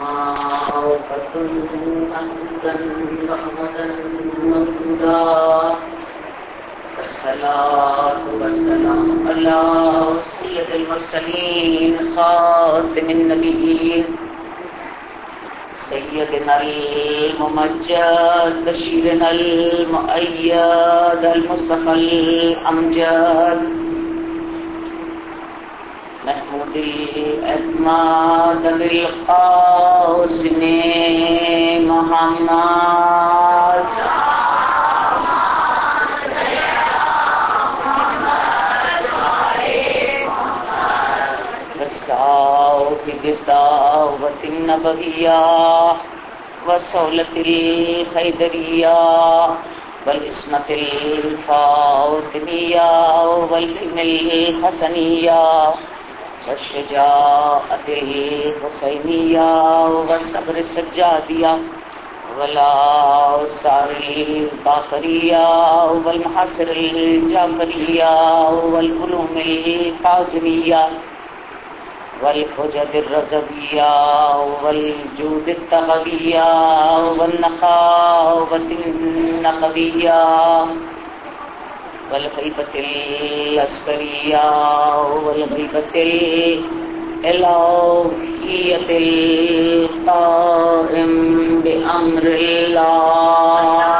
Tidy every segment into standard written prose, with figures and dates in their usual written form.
حمدا محمدا ممدودا والصلاة والسلام على سيد المرسلين خاتم النبيين سيدنا الممجد بشيرنا المؤيد المصطفى الأمجد محمود الأحمد بالقاسم محمد والصاحب الدعوة النبوية والصولة الخيدرية والعصمة الفاطمية والحلم الحسنية والشجاعة الحسينية والصبر السجادية والآثار الباقرية والمحاصر الجعفرية والعلوم الكاظمية والحجج الرضوية والجود التغوية والنخاوة النقوية والغيبة العسكرية والغيبة الإلهية القائم بأمر الله.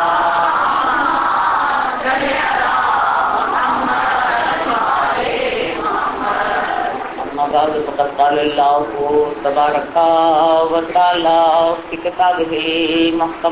بعد فقد قال الله تبارك وتعالى في كتابه المحكم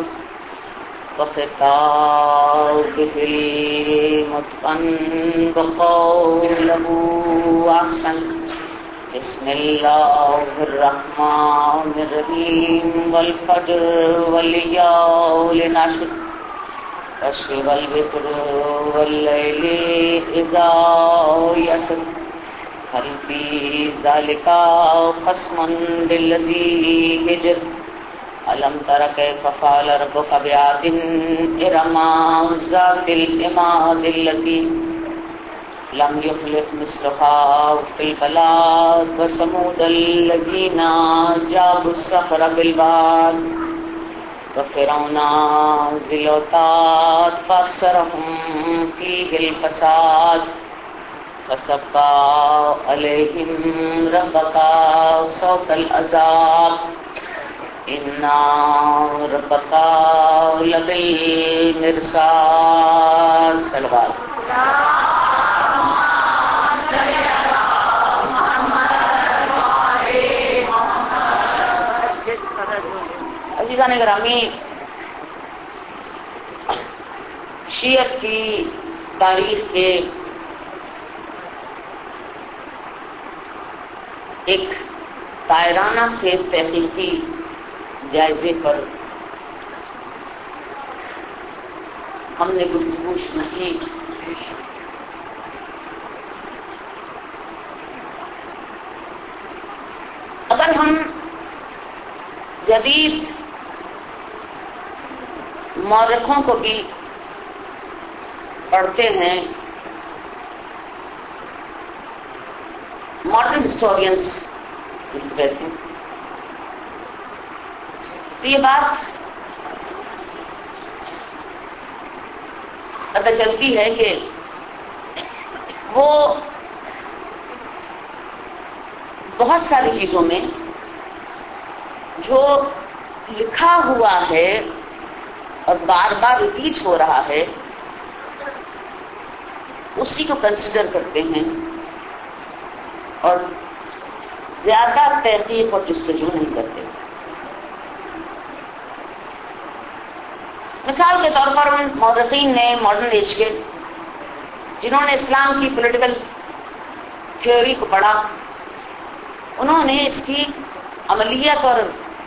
وخطابه المتقن وقوله أحسن. بسم الله الرحمن الرحيم والفجر والليال العشر والشفع والوتر والليل إذا يسر هل في ذلك قسم للذي هجر ألم تر كيف فعل ربك بعاد إرم ذات العماد التي لم يخلق مثلها في البلاد وثمود الذين جابوا الصخر بالواد وفرعون ذي الأوتاد فأكثرهم فيه الفساد فصب عليهم ربك صوت العذاب إن ربك لبالمرصاد. صلوات. عزیزان گرامی، شیعت کی تاریخ کے ایک تائرانہ سے تحقیقی جائزے پر ہم نے گفتگو نہیں. اگر ہم جدید مورخوں کو بھی پڑھتے ہیں، ماڈرن ہسٹورینس کہتے ہیں، تو یہ بات پتہ چلتی ہے کہ وہ بہت ساری چیزوں میں جو لکھا ہوا ہے اور بار بار ریپیٹ ہو رہا ہے اسی کو کنسیڈر کرتے ہیں اور زیادہ تحقیق اور جستجو نہیں کرتے. مثال کے طور پر ان مورخین نے ماڈرن ایج کے جنہوں نے اسلام کی پولیٹیکل تھیوری کو پڑھا، انہوں نے اس کی عملیات اور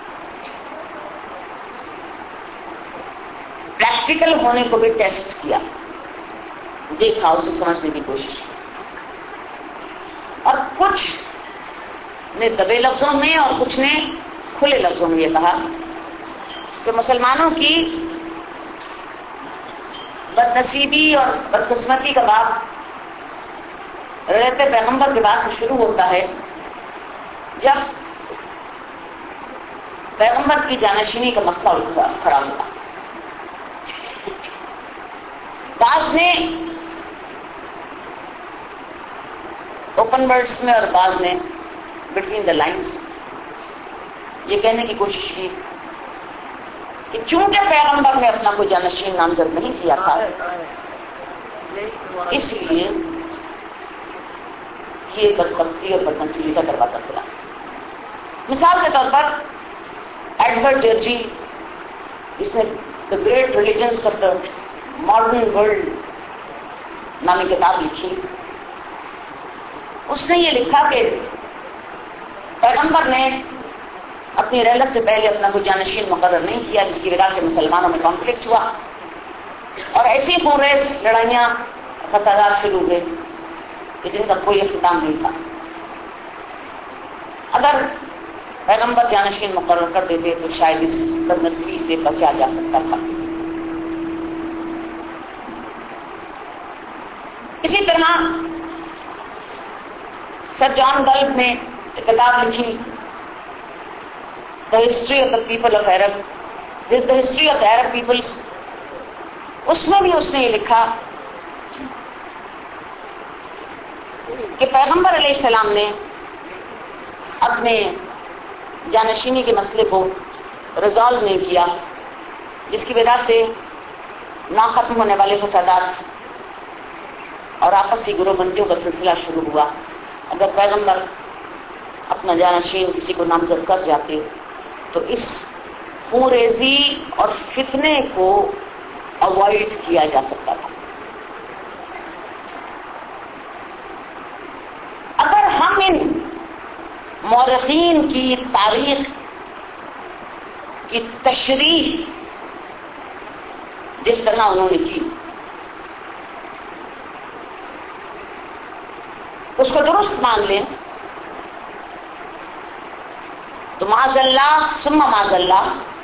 پریکٹیکل ہونے کو بھی ٹیسٹ کیا، دیکھا، اسے سمجھنے کی کوشش کی. اور کچھ نے دبے لفظوں میں اور کچھ نے کھلے لفظوں میں یہ کہا کہ مسلمانوں کی بدنصیبی اور بدقسمتی کا باب رہتے پیغمبر کے بعد سے شروع ہوتا ہے، جب پیغمبر کی جانشینی کا مسئلہ کھڑا ہوا. بعض نے اوپن ورڈس میں اور بعض نے بٹوین دا لائنز یہ کہنے کی کوشش کی کہ چونکہ پیغمبر نے اپنا کوئی جانشین نامزد نہیں کیا تھا اس لیے یہ بدبختی اور بدمنصوبی کا دروازہ کھلا. مثال کے طور پر ایڈورڈ جرجی، اس نے the great religions of the modern world نامی کتاب لکھی. اس نے یہ لکھا کہ پیغمبر نے اپنی رحلت سے پہلے اپنا کوئی جانشین مقرر نہیں کیا، جس کی وجہ سے مسلمانوں میں کانفلکٹ ہوا اور ایسی خونریز لڑائیاں فسادات شروع ہوئے کہ جن کا کوئی اختتام نہیں تھا. اگر پیغمبر جانشین مقرر کر دیتے تو شاید اس بدنصیبی سے بچا جا سکتا تھا. اسی طرح سر جان گلب نے ایک کتاب لکھی the history of the people of Arab, the history of the Arab peoples. اس میں بھی اس نے یہ لکھا کہ پیغمبر علیہ السلام نے اپنے جانشینی کے مسئلے کو ریزالو نہیں کیا، جس کی وجہ سے نہ ختم ہونے والے فسادات اور آپسی گروہ بندیوں کا سلسلہ شروع ہوا. اگر پیغمبر اپنا جانشین کسی کو نامزد کر جاتے تو اس خونریزی اور فتنے کو اوائڈ کیا جا سکتا تھا. اگر ہم ان مورخین کی تاریخ کی تشریح جس طرح انہوں نے کی اس کو درست مان لیں تو معاذ اللہ ثم معاذ اللہ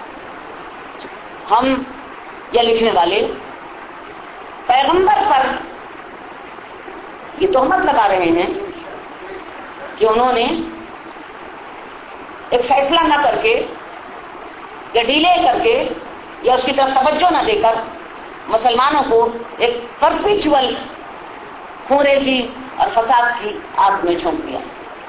ہم یا لکھنے والے پیغمبر پر یہ تہمت لگا رہے ہیں کہ انہوں نے ایک فیصلہ نہ کر کے یا ڈیلے کر کے یا اس کی طرف توجہ نہ دے کر مسلمانوں کو ایک پرپیچول خونریزی اور فساد کی آگ میں جھونک دیا.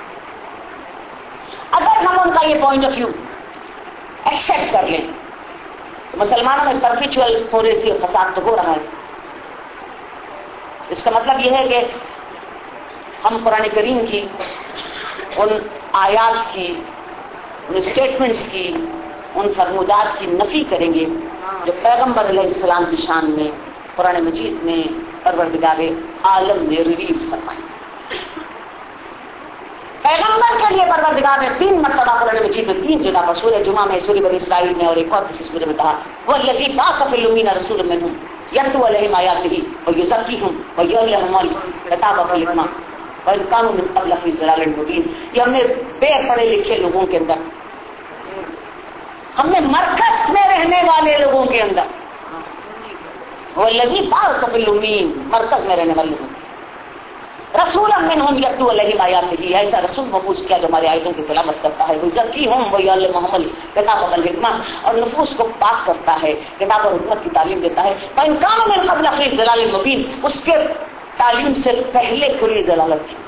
اگر ہم ان کا یہ پوائنٹ آف ویو ایکسپٹ کر لیں تو مسلمانوں میں پرپیچول خونریزی اور فساد تو ہو رہا ہے. اس کا مطلب یہ ہے کہ ہم قرآن کریم کی ان آیات کی، ان اسٹیٹمنٹس کی، ان فرمودات کی نفی کریں گے جو پیغمبر علیہ السلام کی شان میں قرآن مجید میں پروردگار عالم نے ریلیز فرمائی. پیغمبر کے لیے پروردگار نے 3 مرتبہ قرآن مجید میں 3 جگہ پر سورہ جمعہ میں، سورہ بنی اسرائیل میں اور ایک اور کسی سورہ میں کہا والذی بعث فی الامین رسولا منہم یتلو علیہم آیاتہ ویزکیہم ویعلمہم الکتاب والحکمہ وإن كانوا من قبل في ضلال مبین. یہ ہم نے بے پڑھے لکھے لوگوں کے اندر، ہم نے مرکز میں رہنے والے لوگوں کے اندر، والذی بعث فی الامین مرکز میں رہنے والے لوگوں رسولا منہم یتلو علیہم آیاتہ، ایسا رسول مبعوث کیا جو ہماری آیتوں کی تلاوت کرتا ہے، ویزکیہم ویعلمہم الکتاب والحکمہ اور نفوس کو پاک کرتا ہے، کتاب اور حکمت کی تعلیم دیتا ہے. وإن كانوا من قبل في ضلال مبین، اس کے تعلیم سے پہلے کھلی ضلالت تھی.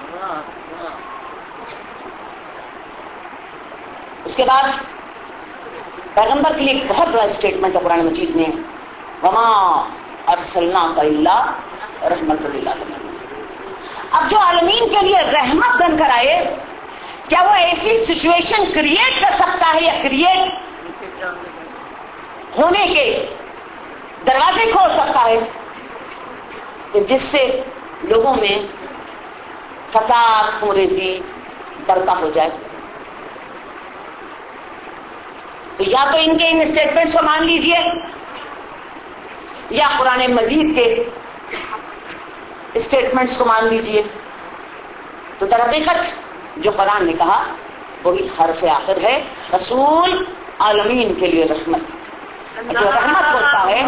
اس کے بعد پیغمبر کے لیے ایک بہت بڑا اسٹیٹمنٹ ہے قرآن مجید میں وما ارسلناک الا رحمۃ للعالمین. اب جو عالمین کے لیے رحمت بن کر آئے، کیا وہ ایسی سچویشن کریٹ کر سکتا ہے یا کریٹ ہونے کے دروازے کھول سکتا ہے کہ جس سے لوگوں میں فساد خونریزی برپا ہو جائے؟ تو یا تو ان کے ان اسٹیٹمنٹس کو مان لیجئے یا قرآن مجید کے اسٹیٹمنٹس کو مان لیجئے. تو در حقیقت جو قرآن نے کہا وہی حرف آخر ہے، رسول عالمین کے لیے رحمت. جو رحمت ہوتا ہے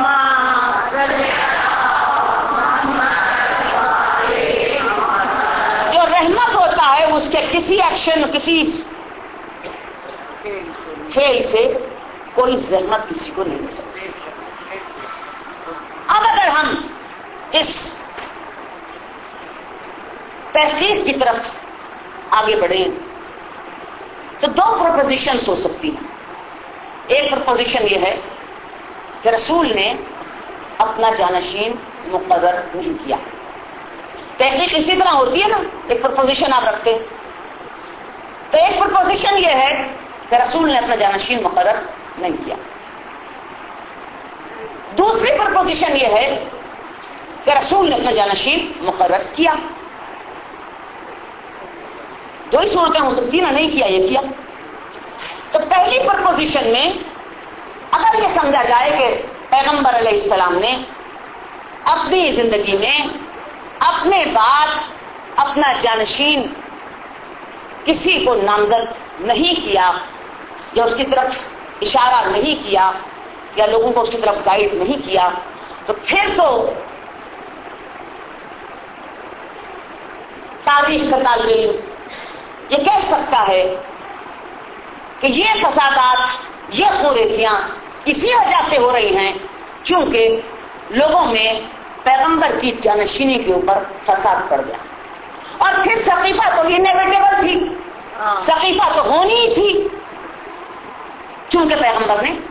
اس کے کسی ایکشن، کسی فعل سے کوئی زحمت کسی کو نہیں دے سکتی. اب اگر ہم اس تحقیق کی طرف آگے بڑھیں تو دو پروپوزیشنز ہو سکتی ہیں. ایک پروپوزیشن یہ ہے کہ رسول نے اپنا جانشین مقرر نہیں کیا. تحقیق اسی طرح ہوتی ہے نا, ایک پروپوزیشن آپ رکھتے ہیں تو ایک پروپوزیشن یہ ہے کہ رسول نے اپنا جانشین مقرر نہیں کیا. دوسری پروپوزیشن یہ ہے کہ رسول نے اپنا جانشین مقرر کیا. دو ہی صورتیں ہو سکتی نا, نہیں کیا یہ کیا. تو پہلی پروپوزیشن میں اگر یہ سمجھا جائے کہ پیغمبر علیہ السلام نے اپنی زندگی میں اپنے بعد اپنا جانشین کسی کو نامزد نہیں کیا یا اس کی طرف اشارہ نہیں کیا یا لوگوں کو اس کی طرف گائیڈ نہیں کیا, تو پھر تو تاریخ کا طالب علم یہ کہہ سکتا ہے کہ یہ فسادات, یہ خوریزیاں اسی وجہ سے ہو رہی ہیں کیونکہ لوگوں میں پیغمبر کی جانشینی کے اوپر فساد پڑ گیا. اور پھر سقیفہ تو انیویٹیبل تھی, سقیفہ تو ہونی ہی تھی کیونکہ پیغمبر نے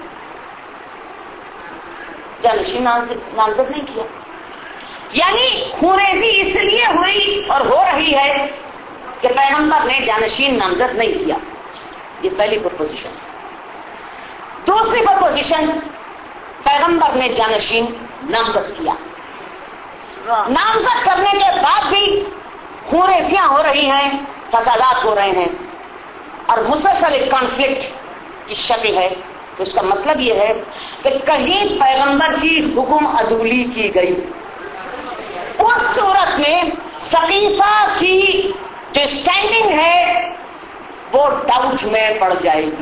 جانشین نامزد نہیں کیا. یعنی خوریزی اس لیے ہوئی اور ہو رہی ہے کہ پیغمبر نے جانشین نامزد نہیں کیا. یہ پہلی پروپوزیشن. دوسری پروپوزیشن, پیغمبر نے جانشین نامزد کیا. نامزد کرنے کے بعد بھی خوریزیاں ہو رہی ہیں, فسادات ہو رہے ہیں اور مسلسل ایک کانفلکٹ کی شکل ہے. تو اس کا مطلب یہ ہے کہ کہیں پیغمبر کی حکم عدولی کی گئی, اس صورت میں سقیفہ کی جو اسٹینڈنگ ہے وہ ڈاؤٹ میں پڑ جائے گی.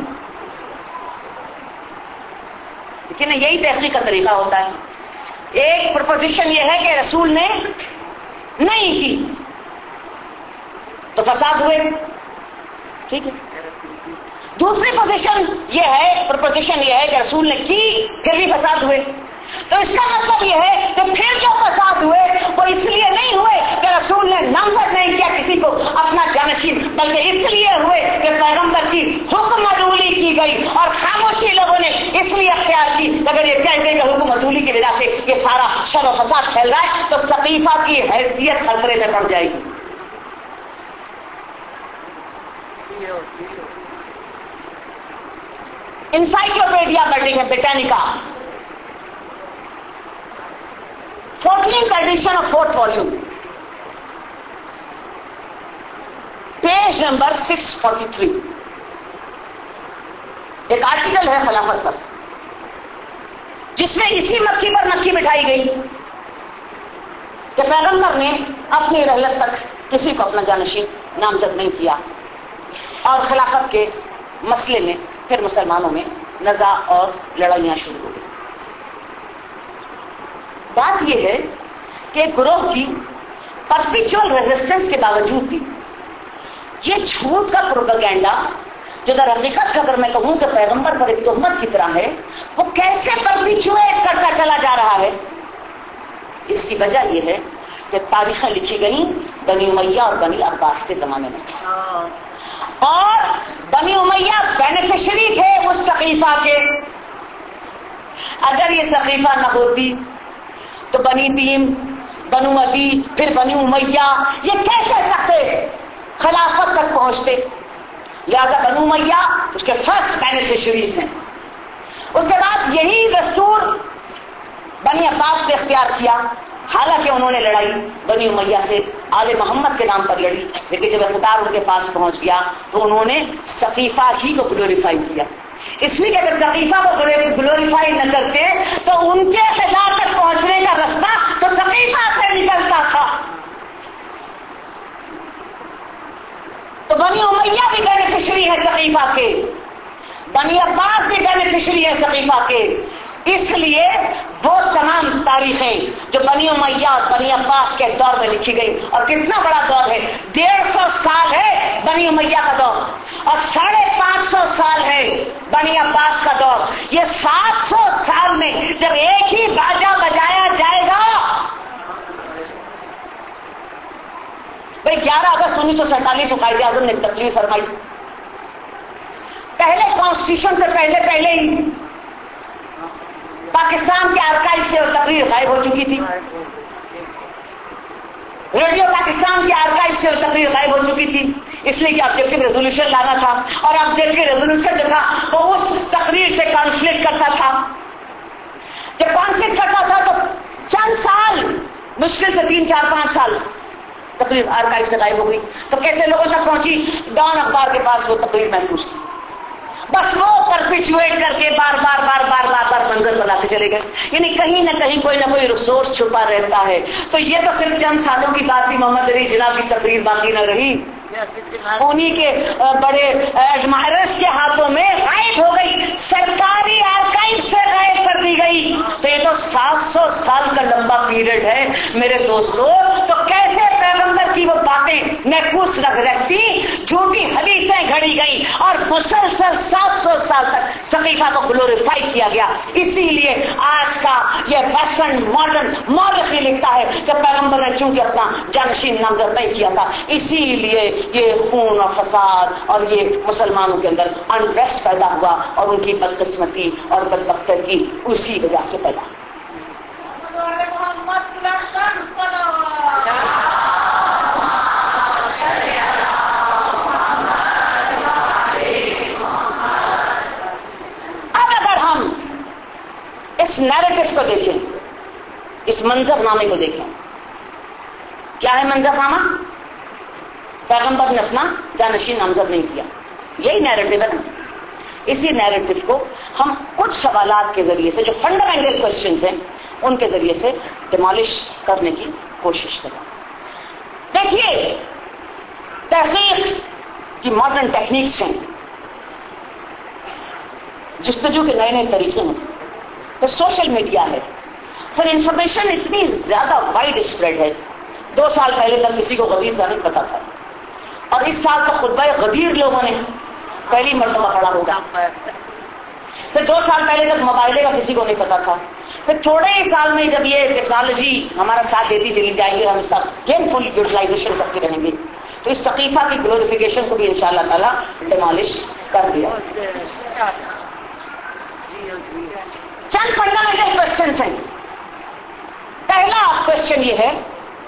لیکن یہی تحقیق کا طریقہ ہوتا ہے. ایک پروپوزیشن یہ ہے کہ رسول نے نہیں کی تو فساد ہوئے, ٹھیک ہے. دوسری پروپوزیشن یہ ہے کہ رسول نے کی پھر بھی فساد ہوئے. تو اس کا مطلب یہ ہے کہ پھر جو فساد ہوئے وہ اس لیے نہیں ہوئے کہ رسول نے نامزد نہیں کیا کسی کو اپنا جانشین, بلکہ اس لیے ہوئے کہ پیغمبر کی حکم عدولی کی گئی اور خاموشی لوگوں نے اس لیے اختیار کی. اگر یہ کہہ دیں کہ حکم عدولی کی وجہ سے یہ سارا شر و فساد پھیل رہا ہے تو سقیفہ کی حیثیت خطرے میں پڑ جائے گی. Encyclopaedia Britannica 14th edition of 4th volume, page number 643, ایک آرٹیکل ہے خلافت پر جس میں اسی مکھی پر مکھی بٹھائی گئی کہ پیغمبر نے اپنی رحلت تک کسی کو اپنا جانشین نامزد نہیں کیا اور خلافت کے مسئلے میں پھر مسلمانوں میں نزاع اور لڑائیاں شروع ہو گئی. بات یہ ہے کہ گروہ کی پرپیچول ریزسٹنس کے باوجود بھی یہ جھوٹ کا پروپیگنڈا جو در حقیقت اگر میں کہوں کہ پیغمبر پر ایک تہمت کی طرح ہے, وہ کیسے پرپیچویٹ کرتا چلا جا رہا ہے. اس کی وجہ یہ ہے کہ تاریخیں لکھی گئی بنی امیہ اور بنی عباس کے زمانے میں, اور بنی امیہ بینیفیشری تھے اس سقیفہ کے. اگر یہ سقیفہ نہ ہوتی تو بنی تیم, بنو عدی, پھر بنی امیہ یہ کیسے سکتے خلافت تک پہنچتے. لہذا بنو امیہ اس کے فرسٹ بینیفیشریز ہیں. اس کے بعد یہی دستور بنی عباس نے اختیار کیا, حالانکہ انہوں نے لڑائی بنی امیہ سے آل محمد کے نام پر لڑی, لیکن جب اقتدار ان کے پاس پہنچ گیا تو انہوں نے سقیفہ ہی کو گلوریفائی کیا. اس لیے کہ اگر سقیفہ کو گلوریفائی نہ کرتے تو ان کے اقتدار تک پہنچنے کا رستہ تو سقیفہ سے نکلتا تھا. تو بنی امیہ بھی بینیفیشری ہے سقیفہ کے, بنی عباس بھی بینیفیشری ہے سقیفہ کے. اس لیے وہ تمام تاریخیں جو بنی امیہ اور بنی عباس کے دور میں لکھی گئی, اور کتنا بڑا دور ہے, 150 سال ہے بنی امیہ کا دور اور 550 سال ہے بنی عباس کا دور، یہ 700 سال میں جب ایک ہی باجا بجایا جائے گا. بھائی 11 اگست 1947 کو قائد اعظم نے تقریر فرمائی. پہلے کانسٹیٹیوشن سے پہلے ہی پاکستان کے آرکائیو سے تقریر غائب ہو چکی تھی. ریڈیو پاکستان کے آرکائیو سے تقریر غائب ہو چکی تھی، اس لیے کہ آبجیکٹو ریزولوشن لانا تھا، اور آبجیکٹو ریزولوشن جو تھا وہ اس تقریر سے کانفلکٹ کرتا تھا. جب کانفلکٹ کرتا تھا تو چند سال، مشکل سے 3-4-5 سال تقریر آرکائیو سے غائب ہو گئی. تو کیسے لوگوں تک پہنچی؟ ڈان اخبار کے پاس وہ تقریر محفوظ تھی. بس وہ پرپیچویٹ کر کے بار بار منظر بناتے چلے گئے. یعنی کہیں نہ کہیں کوئی نہ کوئی ریسورس چھپا رہتا ہے. تو یہ تو صرف چند سالوں کی بات تھی. محمد علی جناح کی تقریر باقی نہ رہی، انہی کے بڑے ایڈمائررز کے ہاتھوں میں غائب ہو گئی، سرکاری آرکائیو سے غائب کر دی گئی. تو یہ تو 700 سال کا لمبا پیریڈ ہے میرے دوستوں. تو کیسے پیغمبر کی وہ باتیں محفوظ رہتی، جھوٹی حدیثیں گھڑی گئی اور مسلسل 700 سال تک صحیفہ کو گلوریفائی کیا گیا. اسی لیے آج کا یہ ویسٹرن ماڈرن مورخ لکھتا ہے کہ پیغمبر نے چونکہ اپنا جانشین نامزد نہیں کیا تھا، اسی لیے یہ خون اور فساد اور یہ مسلمانوں کے اندر انریسٹ پیدا ہوا اور ان کی بدقسمتی اور بدبختی اسی وجہ سے پیدا ہوئی. اب اگر ہم اس نیریٹو کو دیکھیں، اس منظر نامے کو دیکھیں، کیا ہے منظر نامہ؟ پیغمبر نے اپنا جانشین نامزد نہیں کیا، یہی نیریٹو ہے. اسی نیریٹو کو ہم کچھ سوالات کے ذریعے سے جو فنڈامنٹل کوشچنز ہیں ان کے ذریعے سے ڈیمالش کرنے کی کوشش کریں. دیکھیے تحقیق کی ماڈرن ٹیکنیکس ہیں، جستجو کے نئے نئے طریقے ہیں، پھر سوشل میڈیا ہے، پھر انفارمیشن اتنی زیادہ وائڈ اسپریڈ ہے. 2 سال پہلے تک کسی کو غدیر کا نہیں پتا تھا، اور اس سال تک خطبہ غدیر لوگوں نے پہلی مرتبہ پڑھا ہوگا. پھر 2 سال پہلے تک موبائل کا کسی کو نہیں پتا تھا. پھر تھوڑے ہی سال میں جب یہ ٹیکنالوجی ہمارا ساتھ دیتی چلی جائے گی، ہم اس کا گین فل یوٹیلائزیشن کرتے رہیں گے، تو اس صحیفہ کی گلوریفیکیشن کو بھی انشاءاللہ تعالیٰ ڈیمالش کر دیا. چند فنڈامنٹل کوشچنز ہیں. پہلا کوشچن یہ ہے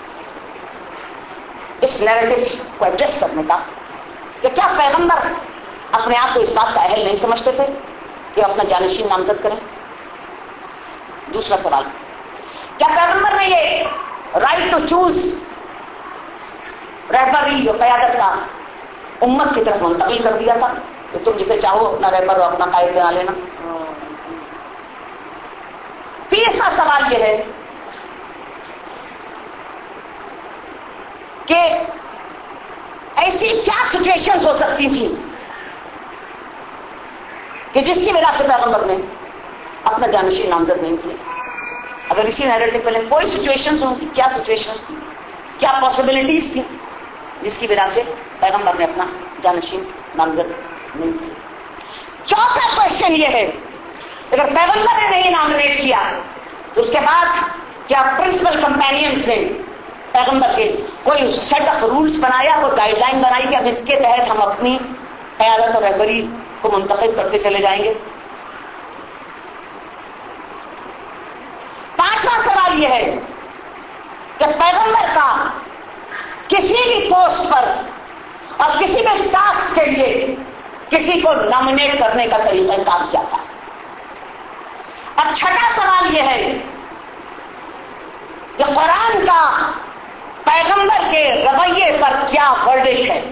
اس نیریٹو کو ایڈریس کرنے کا کہ کیا پیغمبر اپنے آپ کو اس بات کا اہل نہیں سمجھتے تھے کہ اپنا جانشین نامزد کریں؟ دوسرا سوال، کیا پیغمبر نے یہ رائٹ ٹو چوز رہبری جو قیادت کا امت کی طرف منتقل کر دیا تھا کہ تم جسے چاہو اپنا رہبر اور اپنا قائد بنا لینا؟ تیسرا سوال یہ ہے کہ ایسی کیا سچویشن ہو سکتی تھی کہ جس کی وجہ سے پیغمبر نے اپنا جانشین نامزد نہیں کیا؟ اگر اسی نیریٹو پہ کوئی سچویشنز ہوں، کیا سچویشنز تھی، کیا پاسبلٹیز تھی جس کی وجہ سے پیغمبر نے اپنا جانشین نامزد نہیں کیا؟ چوتھا کوشچن یہ ہے اگر پیغمبر نے نہیں نامزد کیا تو اس کے بعد کیا پرنسپل کمپینینز نے پیغمبر کے کوئی سیٹ آف رولز بنایا، کوئی گائیڈ لائن بنائی کہ اب اس کے تحت ہم اپنی قیادت اور رہبری کو منتخب کرتے چلے جائیں گے؟ پانچواں سوال یہ ہے کہ پیغمبر کا کسی بھی پوسٹ پر اور کسی بھی ٹاسک کے لیے کسی کو نامنیٹ کرنے کا طریقہ کار کیا تھا؟ اور چھٹا سوال یہ ہے کہ قرآن کا پیغمبر کے رویے پر کیا ورڈکٹ ہے؟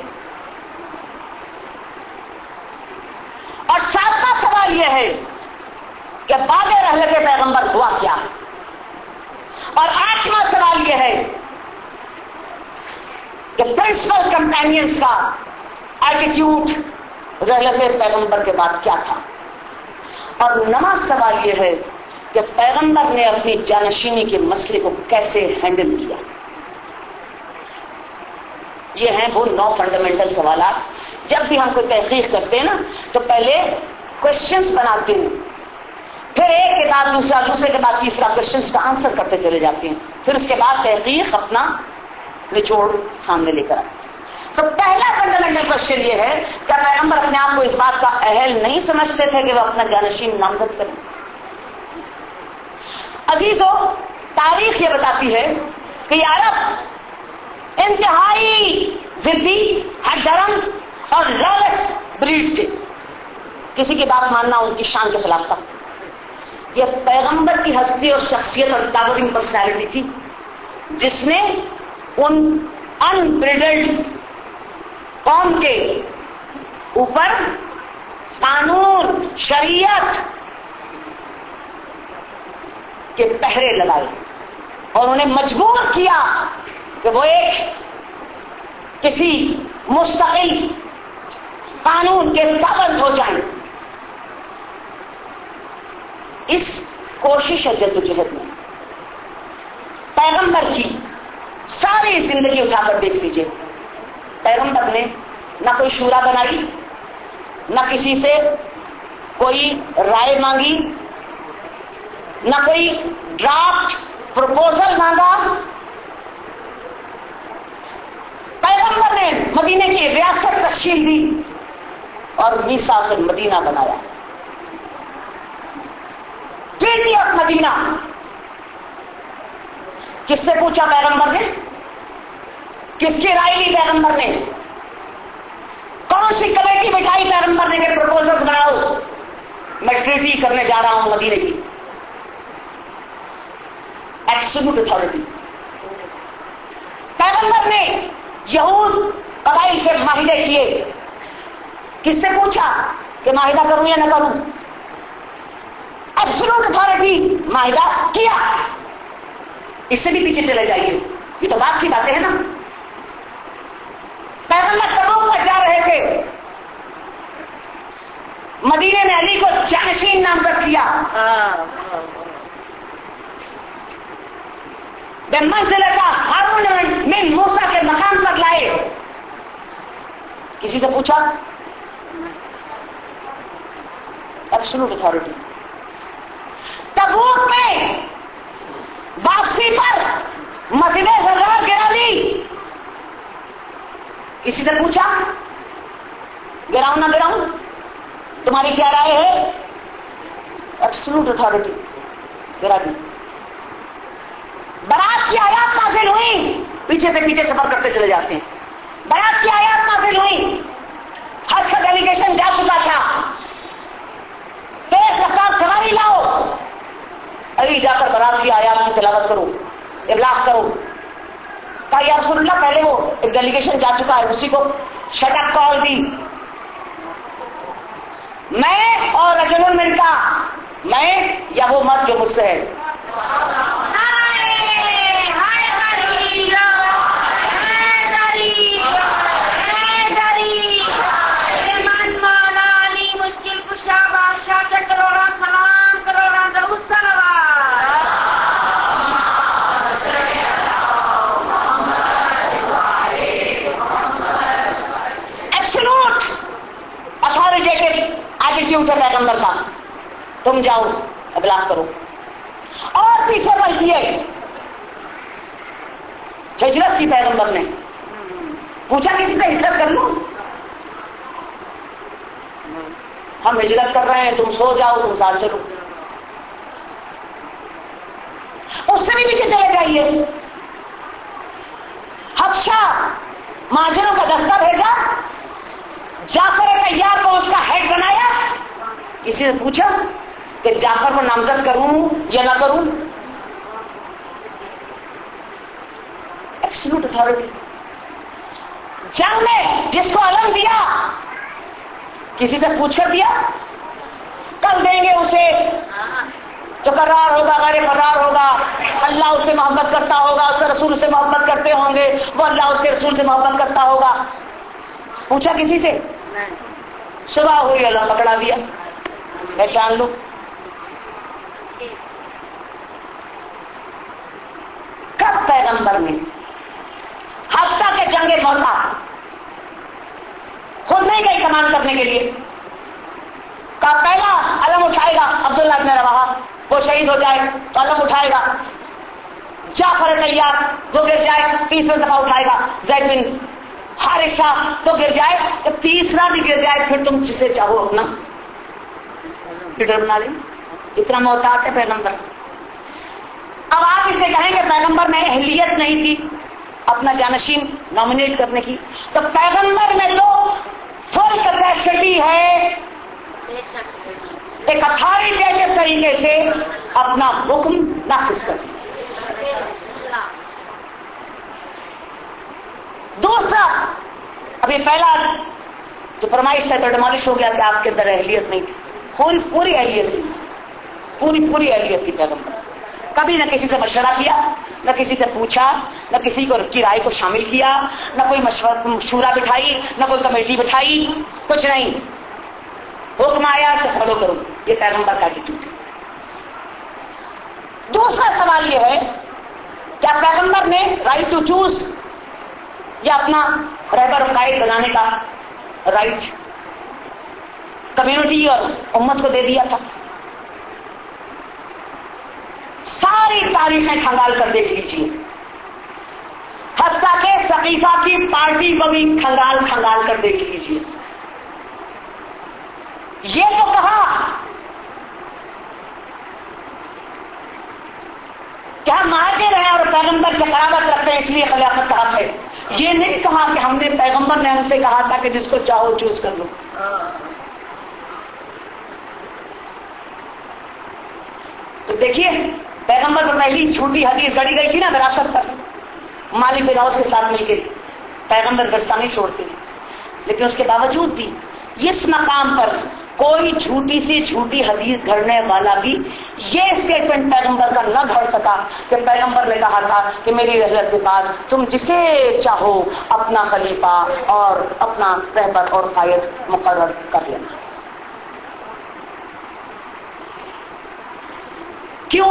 اور ساتواں سوال یہ ہے کہ بعد رحلت پیغمبر ہوا کیا؟ اور آٹھواں سوال یہ ہے کہ پرنسپل کمپینینز کا ایٹیٹیوڈ رحلت پیغمبر کے بعد کیا تھا؟ اور نواں سوال یہ ہے کہ پیغمبر نے اپنی جانشینی کے مسئلے کو کیسے ہینڈل کیا؟ یہ ہیں وہ 9 فنڈامنٹل سوالات. جب بھی ہم کوئی تحقیق کرتے ہیں نا تو پہلے क्वेश्चंस बनाते हैं, फिर एक के बाद दूसरा, दूसरे के बाद तीसरा क्वेश्चंस का आंसर करते चले जाते हैं, फिर उसके बाद तहकीक अपना निचोड़ सामने लेकर आते हैं। तो पहला फंडामेंटल क्वेश्चन ये है कि पैगंबर अपने आप को इस बात का अहल नहीं समझते थे कि वो अपना जानशीन नामजद करें। अजीजों, तारीख ये बताती है कि अरब इंतहाई जिद्दी, हठधर्म और लॉलेस ब्रीड थे। किसी की बात मानना उनकी शान के खिलाफ था। यह पैगंबर की हस्ती और शख्सियत और टावरिंग पर्सनैलिटी थी जिसने उन अनब्रिडल्ड कौम के ऊपर कानून, शरीयत के पहरे लगाए और उन्हें मजबूर किया कि वो एक किसी मुस्तकिल कानून के पाबंद हो जाएं। इस कोशिश और जद्दोजहद में पैगंबर की सारी जिंदगी उठाकर देख लीजिए, पैगंबर ने न कोई शूरा बनाई, न किसी से कोई राय मांगी, न कोई ड्राफ्ट प्रपोजल मांगा। पैगंबर ने मदीने की रियासत तश्कील दी और 20 साल से मदीना बनाया। ट्रीटी ऑफ मदीना किससे पूछा पैगंबर ने? किसकी राय ली पैगंबर ने? कौन सी कमेटी बिठाई पैगंबर ने कि प्रपोजल बनाओ, मैं ट्रीटी करने जा रहा हूं मदीने की? Absolute authority. पैगंबर ने यहूद कबाइल से माहिदे किए, किससे पूछा कि माहिदा करूं या न करूं? एब्सोल्यूट अथॉरिटी, माहिदा किया। इससे भी पीछे चले जाइए, ये तो बात की बातें हैं ना। पैगंबर तबूक में जा रहे थे, मदीने में अली को जानशीन नामजद किया, मंजिल का हारून में मूसा के मकाम पर लाए। किसी से पूछा? Absolute authority. तबूक में वापसी पर मस्जिद ज़रार गिरा दी, किसी से पूछा गिराऊं ना गिराऊं, तुम्हारी क्या राय है? एब्सोल्यूट अथॉरिटी, गिरा दी। बारात की आयात नाज़िल हुई, पीछे से पीछे सफर करते चले जाते हैं। बारात की आयात नाज़िल हुई, हज का डेलीगेशन जा चुका था, तेज रफ्तार सवारी लाओ, अभी जाकर बारात की आयात की तिलावत करो, इबलाग करो। कहा या रसूलल्लाह, पहले वो एक डेलीगेशन जा चुका है, उसी को शटअप कॉल दी, मैं और रजुल मिनका, मैं या वो मर्द जो मुझसे है। पैगंबर का, तुम जाओ इबलाग करो। और पीछे बढ़ दिए, हिजरत की पैगंबर ने पूछा किसी से हिजरत कर लो, हम हिजरत कर रहे हैं, तुम सो जाओ, तुम साथ चलो। उससे भी पीछे चले जाइए, हफ्शा माजिरों का दस्ता भेजा, जाफर तैयार को उसका हेड बनाया। किसी ने पूछा कि जाफर को नामजद करूं या ना करूं? Absolute authority. जंग में जिसको अलम दिया, किसी से पूछ कर दिया? कल देंगे उसे जो करार होगा, गैर फरार होगा, अल्लाह उससे मोहब्बत करता होगा, उसके रसूल से मोहब्बत करते होंगे, वो अल्लाह उसके रसूल से मोहब्बत करता होगा। पूछा किसी से? सुबह हुई, अल्लाह पकड़ा दिया, पहचान लो। कब पैगंबर ने हफ्ता के जंगे मौता खुद नहीं गई कमान करने के लिए, پہلا علم اٹھائے گا عبداللہ ابن رواحہ، وہ شہید ہو جائے تو علم اٹھائے گا. جعفر طیار وہ گر جائے تیسری دفعہ اٹھائے گا. زید بن حارثہ تو گر جائے تو تیسرا بھی گر جائے پھر تم جسے چاہو اپنا لیڈر بنا لیں. اتنا محتاط ہے پیغمبر. اب آپ اسے کہیں کہ پیغمبر میں اہلیت نہیں تھی اپنا جانشین نامنیٹ کرنے کی، تو پیغمبر میں تو فل کیپیسٹی ہے ایک اتھارٹیٹو طریقے سے اپنا حکم نافذ کر. دوسرا، ابھی پہلا جو فرمائش ہے تو ڈیمالش ہو گیا کہ آپ کے اندر اہلیت نہیں تھی. پوری اہلیت تھی، پوری اہلیت تھی پیغمبر. کبھی نہ کسی سے مشورہ کیا، نہ کسی سے پوچھا، نہ کسی کی رائے کو شامل کیا، نہ کوئی مشورہ بٹھائی، نہ کوئی کمیٹی بٹھائی، کچھ نہیں. حکم آیا سے فالو کروں، یہ پیغمبر کا ایٹیٹیوڈ ہے. دوسرا سوال یہ ہے کیا پیغمبر نے رائٹ ٹو چوز یا اپنا رہبر و قائد بنانے کا رائٹ کمیونٹی اور امت کو دے دیا تھا؟ ساری تاریخیں کھنگال کر دیکھ لیجیے، حتیٰ کہ ثقیفہ کی پارٹی کو بھی کھنگال کر دیکھ لیجیے. یہ تو کہا کہ ہم مہاجر ہیں اور پیغمبر سے قرابت رکھتے ہیں اس لیے خلافت کا حق ہے. یہ نہیں کہا کہ ہم نے پیغمبر نے ہم سے کہا تھا کہ جس کو چاہو چوز کر لو. تو دیکھیے پیغمبر پر پہلی جھوٹی حدیث گڑی گئی تھی نا وراثت پر، مالک بن اوس کے ساتھ مل کے پیغمبر گرسا نہیں چھوڑتے، لیکن اس کے باوجود بھی اس مقام پر کوئی جھوٹی سی جھوٹی حدیث گھڑنے والا بھی یہ اسٹیٹمنٹ پیغمبر کا نہ گھڑ سکا کہ پیغمبر نے کہا تھا کہ میری رحلت کے بعد تم جسے چاہو اپنا خلیفہ اور اپنا رہبر اور قائد مقرر کر لینا. کیوں؟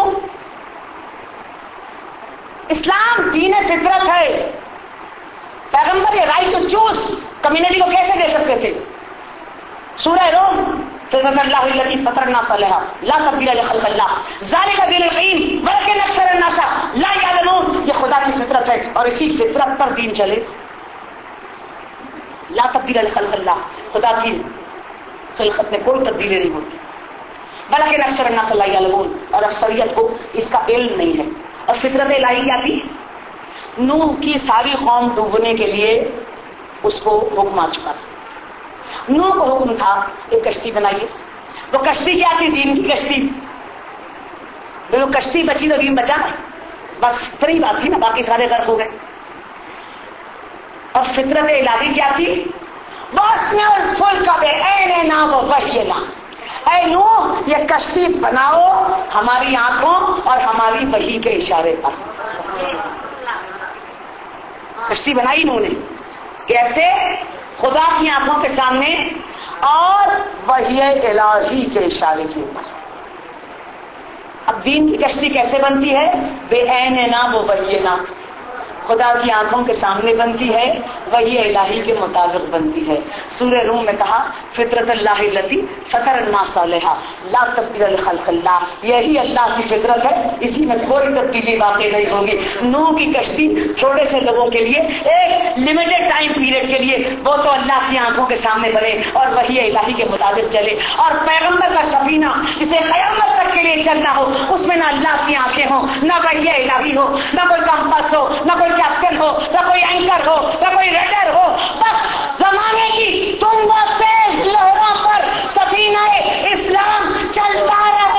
اسلام دین فطرت ہے. پیغمبر یہ رائٹ ٹو چوز کمیونٹی کو کیسے دے سکتے تھے؟ سورہ روم فطرت اللہ الذی فطر الناس علیہا لا تبدیل لخلق اللہ ذالک دین القیم ولکن اکثر الناس لا یعلمون. یہ خدا کی فطرت ہے اور اسی فطرت پر دین چلے. لا تبدیل لخلق اللہ، خدا کی خلقت میں کوئی تبدیلی نہیں ہوتی. بلکہ اکثر الناس لا یعلمون، اور اکثریت کو اس کا علم نہیں ہے. اور فطرت الہی کیا تھی؟ نوح کی ساری قوم ڈوبنے کے لیے اس کو حکم آ چکا تھا. نوح کو حکم تھا ایک کشتی بنائیے. وہ کشتی کیا تھی؟ دین کی کشتی. وہ کشتی بچی تو دین بچا، بس اتنی بات تھی نا، باقی سارے غرق ہو گئے. اور فطرت الہی کیا تھی؟ اے نوح یہ کشتی بناؤ ہماری آنکھوں اور ہماری وحی کے اشارے پر. کشتی بنائی نوح نے کیسے؟ خدا کی آنکھوں کے سامنے اور وحی الہی کے اشارے کے اوپر. اب دین کی کشتی کیسے بنتی ہے؟ بے عین نا وہ وحی نا، خدا کی آنکھوں کے سامنے بنتی ہے، وحی الہی کے مطابق بنتی ہے. سورہ روم میں کہا فطرت اللہ الذی فطر الناس علیہا لا تبدیل لخلق اللہ. یہی اللہ کی فطرت ہے، اسی میں کوئی تبدیلی واقع نہیں ہوگی. نوح کی کشتی چھوٹے سے لوگوں کے لیے ایک لمیٹڈ ٹائم پیریڈ کے لیے وہ تو اللہ کی آنکھوں کے سامنے بنے اور وحی الہی کے مطابق چلے. اور پیغمبر کا سفینہ جسے قیامت تک کے لیے چلنا ہو اس میں نہ اللہ کی آنکھیں ہوں، نہ وحی الہی ہو، نہ کوئی کمپس ہو، نہ کوئی کیپٹن ہو، نہ کوئی اینکر ہو، نہ کوئی ریڈر ہو. بس زمانے کی تم وہ تیز لہروں پر سفینہ اسلام چلتا رہے.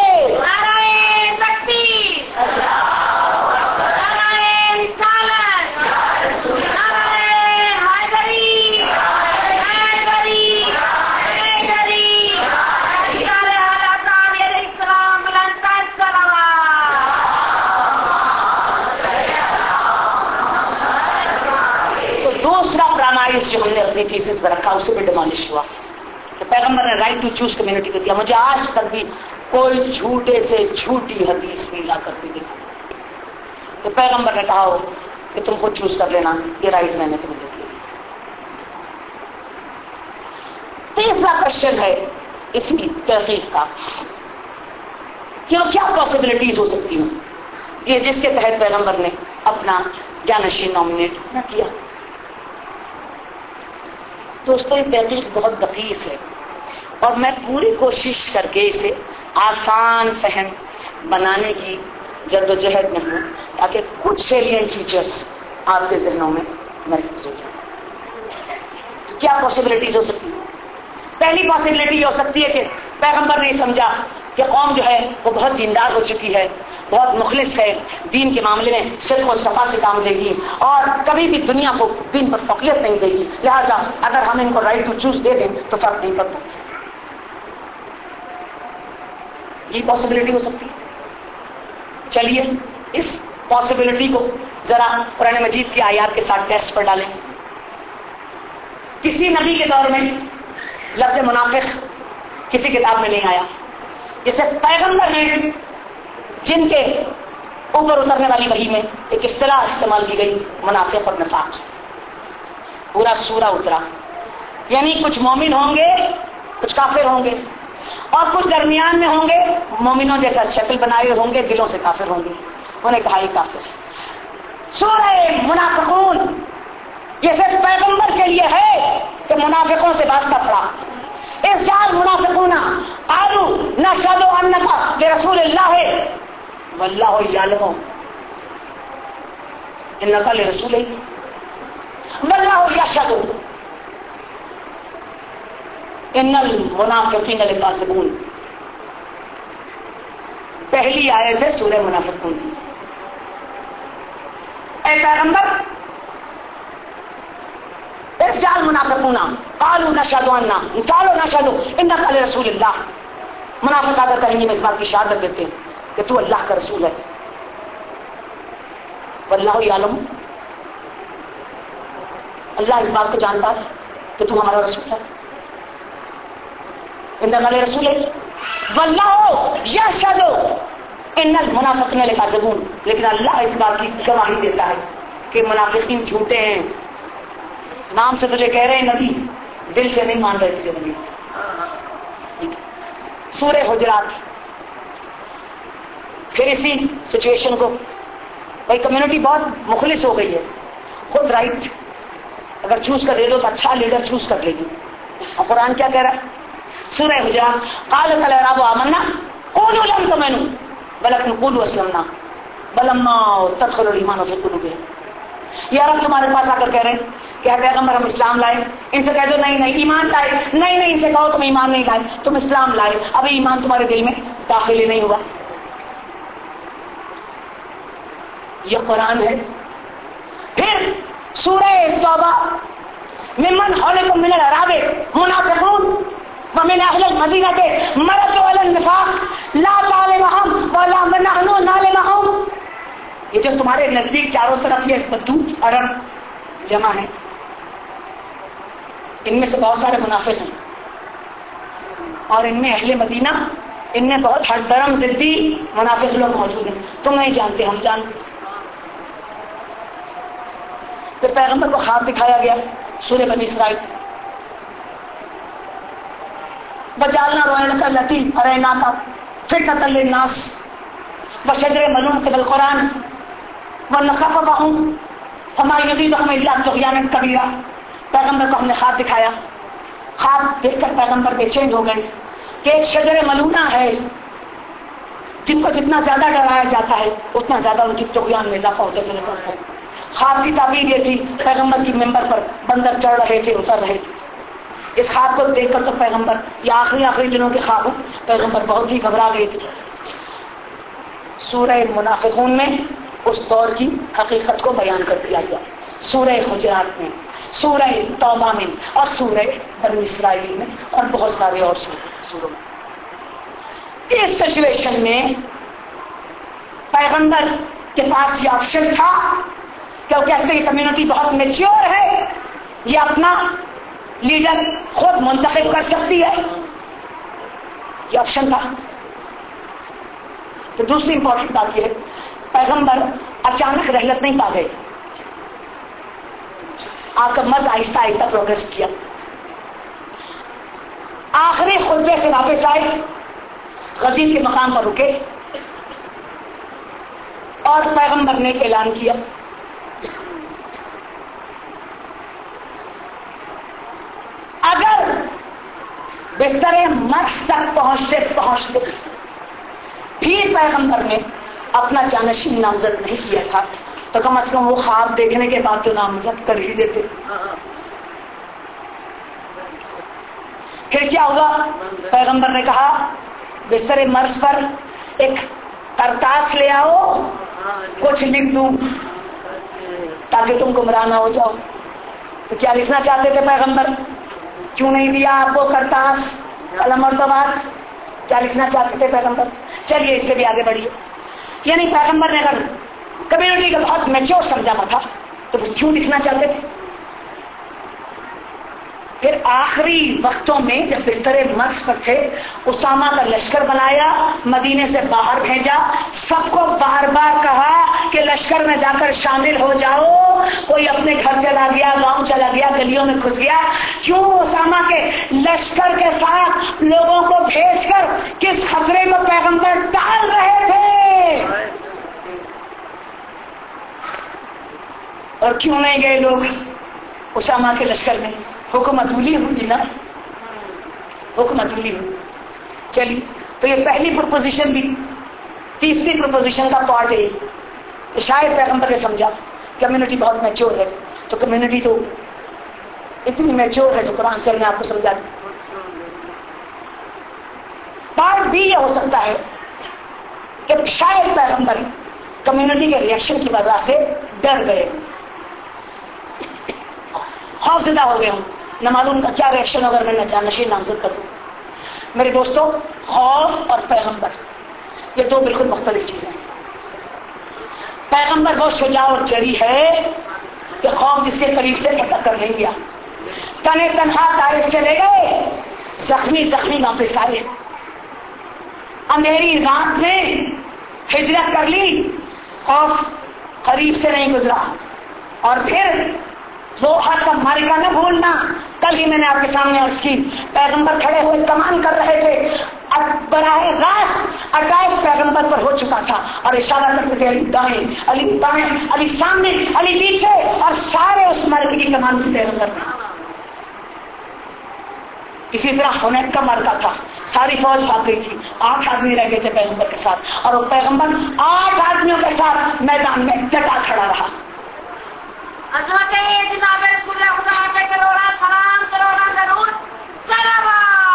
جو ہم نے اپنی تھیسس پر رکھا اسے بھی ڈیمالش ہوا کہ پیغمبر نے رائٹ ٹو چوز کمیونٹی کو دیا. مجھے آج تک بھی کوئی جھوٹے سے جھوٹی حدیث نہیں لا کرتی دیکھا کہ پیغمبر نے کہا ہو کہ تم خود چوز کر لینا، یہ رائٹ میں نے تمہیں دیا. تیسرا کوشچن ہے اس کی تحقیق کا کیا پاسبلٹیز ہو سکتی ہیں یہ جس کے تحت پیغمبر نے اپنا جانشین نامنیٹ نہ کیا. دوستوں یہ تحقیق بہت دقیق ہے اور میں پوری کوشش کر کے اسے آسان فہم بنانے کی جدوجہد میں ہوں تاکہ کچھ سیلینٹ فیچرز آپ کے ذہنوں میں محفوظ ہو جائیں. کیا پاسبلٹیز ہو سکتی ہے؟ پہلی پاسبلٹی یہ ہو سکتی ہے کہ پیغمبر نے سمجھا کہ قوم جو ہے وہ بہت دیندار ہو چکی ہے, بہت مخلص ہے, دین کے معاملے میں صرف و صفا سے کام لے گی اور کبھی بھی دنیا کو دین پر فقیت نہیں دے گی, لہذا اگر ہم ان کو رائٹ ٹو چوز دے دیں تو فرق نہیں پڑتا. یہ پاسبلٹی ہو سکتی ہے. چلیے اس پاسبلٹی کو ذرا قرآن مجید کی آیات کے ساتھ ٹیسٹ پر ڈالیں. کسی نبی کے دور میں لفظ منافق کسی کتاب میں نہیں آیا. جیسے پیغمبر نے جن کے اوپر اترنے والی وحی میں ایک اصطلاح استعمال کی گئی منافق اور نفاق, پورا سورہ اترا, یعنی کچھ مومن ہوں گے, کچھ کافر ہوں گے اور کچھ درمیان میں ہوں گے, مومنوں جیسا شکل بنائے ہوں گے, دلوں سے کافر ہوں گے. انہیں کہا یہ کافر. سورہ منافقون یہ صرف پیغمبر کے لیے ہے کہ منافقوں سے واسطہ پڑا. اس جال منافقون قالوا نشهد انك لرسول الله والله يعلم انك لرسوله والله يشهد ان المنافقین لکاذبون. پہلی آیت ہے سورہ منافقون کی. اے پیغمبر اس جال منافقون قالوا نشهد انك لرسول الله. منافق اگر کہیں گے میں اس بات کی شہادت دیتے ہیں کہ تو اللہ کا رسول ہے. واللہ یعلم, اللہ اس بات کو جانتا ہے کہ تو ہمارا رسول ہے. انك لرسول واللہ یشهد ان المنافقین لکاذبون. لیکن اللہ اس بات کی گواہی دیتا ہے کہ منافقین جھوٹے ہیں. نام سے تجھے کہہ رہے ہیں نبی, دل سے نہیں مان رہے تجھے نبی. سورہ حجرات. پھر اسی سچویشن کو بھائی کمیونٹی بہت مخلص ہو گئی ہے, خود رائٹ اگر چوز کر لے لو تو اچھا لیڈر چوز کر لے گی. اور قرآن کیا کہہ رہا ہے سورہ حجرات قالت الاعراب آمنا قولوا لم تؤمنوا ولكن قولوا اسلمنا ولما تدخلوا الايمان في قلوبكم. یہ عرب تمہارے پاس آ کر کہہ رہے ہیں کہ پیغمبر ہم اسلام لائے. ان سے کہہ دو نہیں ایمان لائے, نہیں ان سے کہو تم ایمان نہیں لائے, تم اسلام لائے, ابھی ایمان تمہارے دل میں داخل ہی نہیں ہوا. یہ قرآن ہے. پھر سورہ توبہ ممن حولکم من الاعراب منافقون ومن اہل المدینہ مرضوا علی النفاق لا تعلمهم ولا نحن نعلمهم. یہ جو تمہارے نزدیک چاروں طرف یہ بدو عرب جمع ہے, ان میں سے بہت سارے منافق ہیں اور ان میں اہل مدینہ, ان میں بہت ہر درم ضدی منافق لوگ موجود ہیں. تم نہیں جانتے, ہم جانتے. پھر پیغمبر کو خواب دکھایا گیا سورہ بنی اسرائیل. وجعلنا رؤياك التي أريناك فتنة للناس وشجر ملعون بالقرآن ونخفضهم فما يزيدهم إلا طغيانا كبيرا. پیغمبر کو ہم نے خواب دکھایا. خواب دیکھ کر پیغمبر بے چین ہو گئے کہ ایک شجر ملعونہ ہے جن کو جتنا زیادہ ڈرایا جاتا ہے اتنا زیادہ ان کی طغیان میں اضافہ ہوتا چلا جاتا ہے. خواب کی تعبیر یہ تھی پیغمبر کی ممبر پر بندر چڑھ رہے تھے, اتر رہے تھے. اس خواب کو دیکھ کر تو پیغمبر یہ آخری دنوں کے خواب پیغمبر بہت ہی گھبرا گئے تھے. سورہ منافقون میں اس دور کی حقیقت کو بیان کر دیا گیا. سورہ حجرات میں, سورہ توبہ میں اور سورہ بنی اسرائیل میں اور بہت سارے اور سوروں میں. اس سچویشن میں پیغمبر کے پاس یہ آپشن تھا کہ وہ کہتے ہیں کمیونٹی بہت میچیور ہے, یہ اپنا لیڈر خود منتخب کر سکتی ہے. یہ آپشن تھا. تو دوسری امپورٹنٹ بات یہ ہے پیغمبر اچانک رحلت نہیں پا گئے. آپ کا مرض آہستہ آہستہ پروگریس کیا. آخری غزوے سے واپس آئے، غزیر کے مقام پر رکے اور پیغمبر نے اعلان کیا اگر بستر مرض تک پہنچتے پہنچتے بھی پیغمبر نے اپنا جانشین نامزد نہیں کیا تھا تو کم از کم وہ خواب دیکھنے کے بعد تو نامزد کر ہی دیتے. پھر کیا ہوا؟ پیغمبر نے کہا بستر مرض پر ایک کرتاس لے آؤ، کچھ لکھ دوں تاکہ تم گمراہ نہ ہو جاؤ. تو کیا لکھنا چاہتے تھے پیغمبر؟ کیوں نہیں دیا آپ کو کرتاس، قلم اور دوات؟ کیا لکھنا چاہتے تھے پیغمبر؟ چلیے اس سے بھی آگے بڑھیے. یعنی پیغمبر نے اگر کمیونٹی کا بہت میچور سمجھا تھا تو وہ کیوں لکھنا چاہتے تھے؟ پھر آخری وقتوں میں جب بستر مرض پر تھے، اسامہ کا لشکر بنایا، مدینے سے باہر بھیجا، سب کو بار بار کہا کہ لشکر میں جا کر شامل ہو جاؤ. کوئی اپنے گھر چلا گیا، گاؤں چلا گیا، گلیوں میں گھس گیا. کیوں اسامہ کے لشکر کے ساتھ لوگوں کو بھیج کر کس خطرے کو پیغمبر ٹال رہے تھے؟ اور کیوں نہیں گئے لوگ اسامہ کے لشکر میں؟ حکومت عدولی ہوئی نا، حکومت عدولی ہوئی. چلیے تو یہ پہلی پروپوزیشن بھی. تیسری پروپوزیشن کا پارٹ ہے کہ شاید پیغمبر نے سمجھا کمیونٹی بہت میچور ہے، تو کمیونٹی تو اتنی میچور ہے جو قرآن سے میں آپ کو سمجھا دوں. پارٹ بھی یہ ہو سکتا ہے کہ شاید پیغمبر کمیونٹی کے ریئیکشن کی وجہ سے ڈر گئے، خوفزدہ ہو گئے ہوں. نہ معلوم کا کیا ریئیکشن اگر میں جانشین نامزد کر دوں. میرے دوستو، خوف اور پیغمبر یہ دو بالکل مختلف چیزیں ہیں. پیغمبر بہت شجاع اور جری ہے کہ خوف جس کے قریب سے پتہ کر نہیں گیا. تنے تنہا طائف چلے گئے، زخمی زخمی واپس آئے، اندھیری رات میں ہجرت کر لی، خوف قریب سے نہیں گزرا. اور پھر وہ حد کا مارکا نہ بھولنا. کل ہی میں نے آپ کے سامنے عرض کی، پیغمبر کھڑے ہوئے کمان کر رہے تھے، براہ راست اٹیک پیغمبر پر ہو چکا تھا اور اشارہ کرتے تھے علی دائیں، علی بائیں، علی سامنے، علی پیچھے، اور سارے اس مرکے کی کمان کی پیغمبر میں. اسی طرح حنین کا مرکہ تھا، ساری فوج بھاگ گئی تھی، 8 آدمی رہ گئے تھے پیغمبر کے ساتھ، اور وہ پیغمبر 8 آدمیوں کے ساتھ میدان میں ڈٹا کھڑا رہا. حضرت جناب رسول خدا پہ کروڑا سلام، کروڑا ضرور سلام.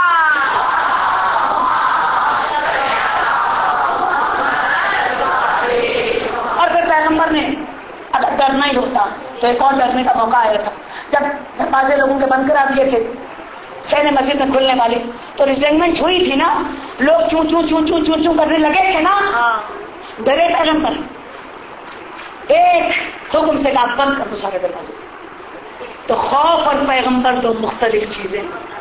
اور پھر پیغمبر نے اگر ڈرنا ہی ہوتا تو ایک اور ڈرنے کا موقع آیا تھا. جب دروازے لوگوں کے بند کرا دیے تھے، شہر مسجد میں کھلنے والے، تو ریزائنمنٹ ہوئی تھی نا، لوگ چوں چوں چوں چوں چوں چوں کرنے لگے تھے نا. ڈرے پیغمبر، ایک حکم سے کام بند کر دو سارے دروازے. تو خوف اور پیغمبر دو مختلف چیزیں.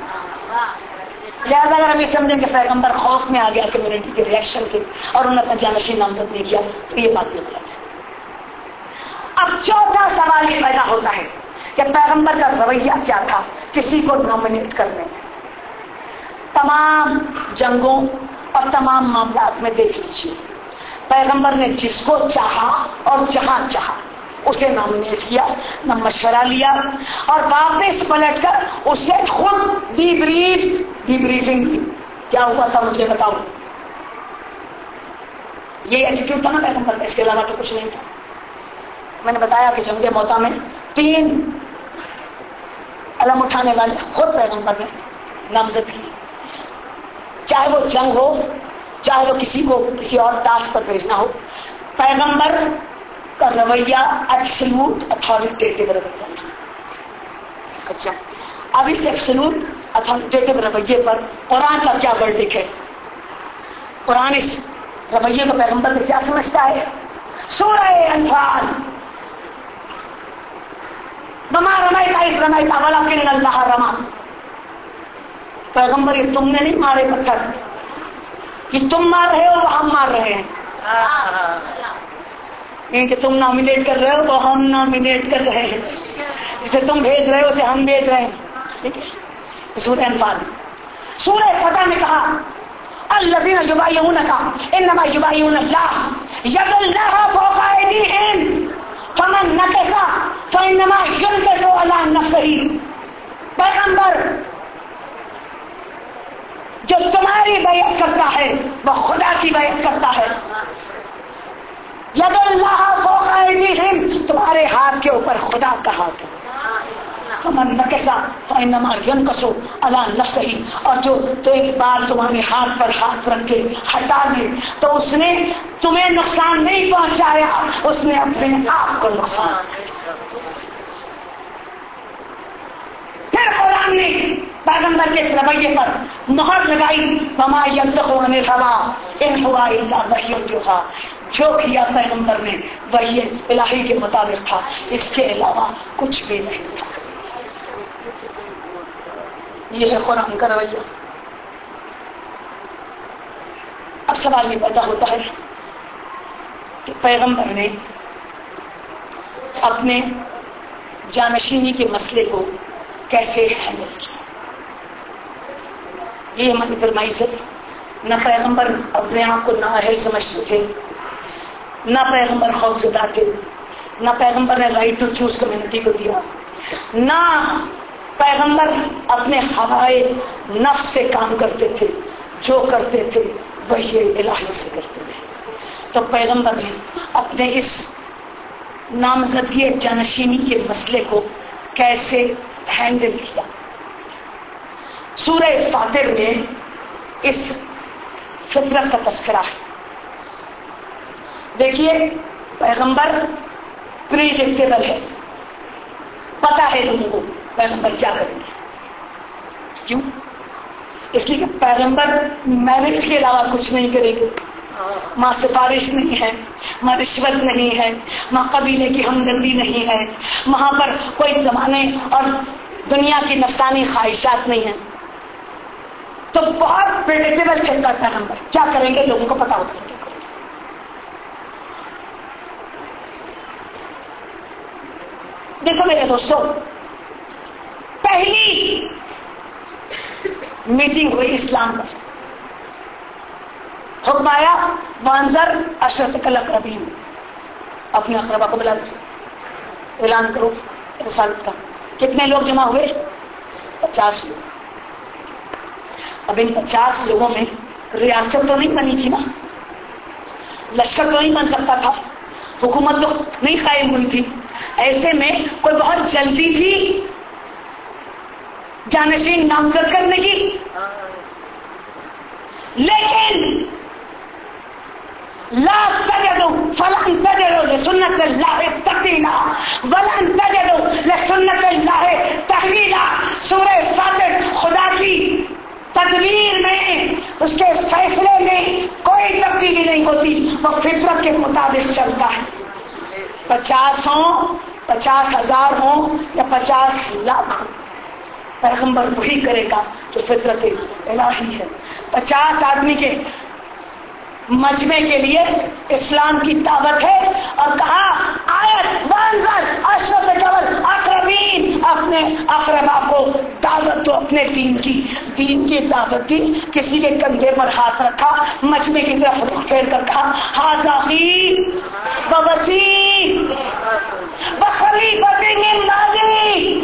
لہٰذا اگر ہم یہ سمجھیں کہ پیغمبر خوف میں آ گیا کمیونٹی کے ریئیکشن کے اور انہوں نے اپنا جانشین نامزد نہیں کیا، تو یہ بات نہیں غلط ہے. اب چوتھا سوال یہ پیدا ہوتا ہے کہ پیغمبر کا رویہ کیا تھا کسی کو نامنیٹ کرنے میں. تمام جنگوں اور تمام معاملات میں دیکھ لیجیے، پیغمبر نے جس کو چاہا اور جہاں چاہا اسے نامنیٹ کیا، نہ مشورہ لیا، اور واپس پلٹ کر اسے خود ڈیبریفنگ کی. کیا ہوا تھا مجھے بتاؤ. یہ ایٹیٹیوڈ تھا نا پیغمبر کا، اس کے علاوہ تو کچھ نہیں تھا. میں نے بتایا کہ جنگ موتا میں 3 علم اٹھانے والے خود پیغمبر نے نامزد کی. چاہے وہ جنگ ہو، چاہے وہ کسی کو کسی اور ٹاسک پر بھیجنا ہو، پیغمبر کا رویہ ایبسولوٹ اتھارٹیٹیو رویہ. اچھا، اب اس ایبسولوٹ اتھارٹیٹیو رویے پر قرآن کا کیا ورڈکٹ ہے؟ قرآن اس رویے کو پیغمبر سے کیا سمجھتا ہے؟ سورہ انفال، وما رمیت اذ رمیت ولکن اللہ رمی. پیغمبر یہ تم نے نہیں مارے پتھر، کہ تم مار رہے ہو وہ ہم مار رہے ہیں. کہ تم نامنیٹ کر رہے ہو وہ ہم نامنیٹ کر رہے ہیں، جسے تم بھیج رہے ہو اسے ہم بھیج رہے ہیں. ٹھیک ہے، سورہ انفال. سورہ فتح میں کہا الذین یبایعونک انما یبایعون اللہ ید اللہ فوق ایدیہم فمن نکث فانما ینکث علی نفسہ. پیغمبر جو تمہاری بیعت کرتا ہے وہ خدا کی بیعت کرتا ہے. ید اللہ فوق ایدیہم تمہارے ہاتھ کے اوپر خدا کا ہاتھ ہے. فمن نکث فانما ینکث علی نفسہ. اور جو تو ایک بار تمہارے ہاتھ پر ہاتھ رکھ کے ہٹا دے تو اس نے تمہیں نقصان نہیں پہنچایا, اس نے اپنے آپ کو نقصان. پھر قرآن نے پیغمبر کے رویے پر مہر لگائی وما ینطق عن الهوى ان هو الا وحی یوحی. جو کیا پیغمبر نے وحی الہی کے مطابق تھا, اس کے علاوہ کچھ بھی نہیں تھا. یہ ہے قرآن کا رویہ. اب سوال یہ پیدا ہوتا ہے کہ پیغمبر نے اپنے جانشینی کے مسئلے کو کیسے ہینڈل کیا. یہ ہماری فرمائش ہے. نہ پیغمبر اپنے آپ کو نااہل سمجھتے تھے, نہ پیغمبر خوف زدہ تھے, نہ پیغمبر نے رائٹ ٹو چوز کمیونٹی کو دیا, نہ پیغمبر اپنے ہوائے نفس سے کام کرتے تھے. جو کرتے تھے وہی الہی سے کرتے تھے. تو پیغمبر نے اپنے اس نامزدگی جانشینی کے مسئلے کو کیسے ہینڈل کیا. سورہ فاطر میں اس فطرت کا تذکرہ ہے. دیکھیے پیغمبر پریڈکٹیبل ہے, پتا ہے لوگوں کو پیغمبر کیا کریں گے. کیوں؟ اس لیے کہ پیغمبر میرٹ کے علاوہ کچھ نہیں کرے گے. ماں سفارش نہیں ہے, ماں رشوت نہیں ہے, ماں قبیلے کی ہمدردی نہیں ہے, وہاں پر کوئی زمانے اور دنیا کی نفسانی خواہشات نہیں ہیں. تو بہت پریڈکٹیبل چلتا ہے پیغمبر. کیا کریں گے لوگوں کو پتا ہوتا ہے. دیکھو میرے دوستوں, پہلی میٹنگ ہوئی اسلام کا, حکم آیا وانذر عشیرتک الاقربین, اپنے اقربا کو بلا دو, اعلان کرو رسالت کا. کتنے لوگ جمع ہوئے؟ 50 لوگ. اب ان 50 لوگوں میں ریاست تو نہیں بنی تھی نا, لشکر تو نہیں بن سکتا تھا, حکومت تو نہیں قائم ہوئی تھی. ایسے میں کوئی بہت جلدی تھی جانشین نامزد کرنے کی. لیکن لا تجدوا فلن تجدوا لسنت اللہ تبدیلا ولن تجدوا لسنت اللہ تحویلا. سورہ فاطر خدا کی تدبیر میں, اس کے فیصلے میں کوئی تبدیلی نہیں ہوتی, وہ فطرت کے مطابق چلتا ہے. 50 ہوں, 50,000 ہوں یا 50 لاکھ ہوں, پیغمبر وہی کرے گا جو فطرت الہی ہے. 50 آدمی کے مجمع کے لیے اسلام کی دعوت ہے, اور کہا آیت وانذر عشیرتک الاقربین, اپنے اقربا کو دعوت دو, اپنے دین کی دعوت دی. کسی کے کندھے پر ہاتھ رکھا, مجمع کی طرف رخ پھیر کر کہا ھذا اخی ووصی وخلیفۃ من بعدی.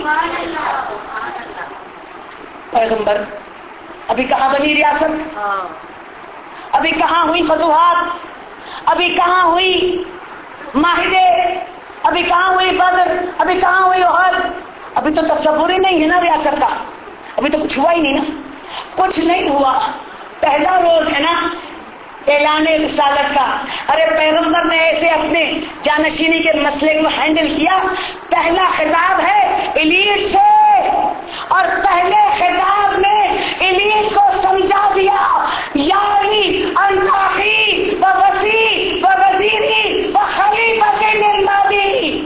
پیغمبر ابھی کہاں بنی ریاست, ابھی کہاں ہوئی فتوحات, ابھی کہاں ہوئی معاہدے, ابھی کہاں ہوئی بدر, ابھی کہاں ہوئی احد. ابھی تو تصور ہی نہیں ہے نا ریاست کا, ابھی تو کچھ ہوا ہی نہیں نا, کچھ نہیں ہوا. پہلا روز ہے نا اعلان رسالت کا. ارے پیغمبر نے ایسے اپنے جانشینی کے مسئلے کو ہینڈل کیا. پہلا خطاب ہے ایلیٹ سے, اور پہلے خطاب میں ایلیٹ کو سمجھا دیا یعنی انتاخی و وسیع و وزیری و خلیفۃ من بعدی.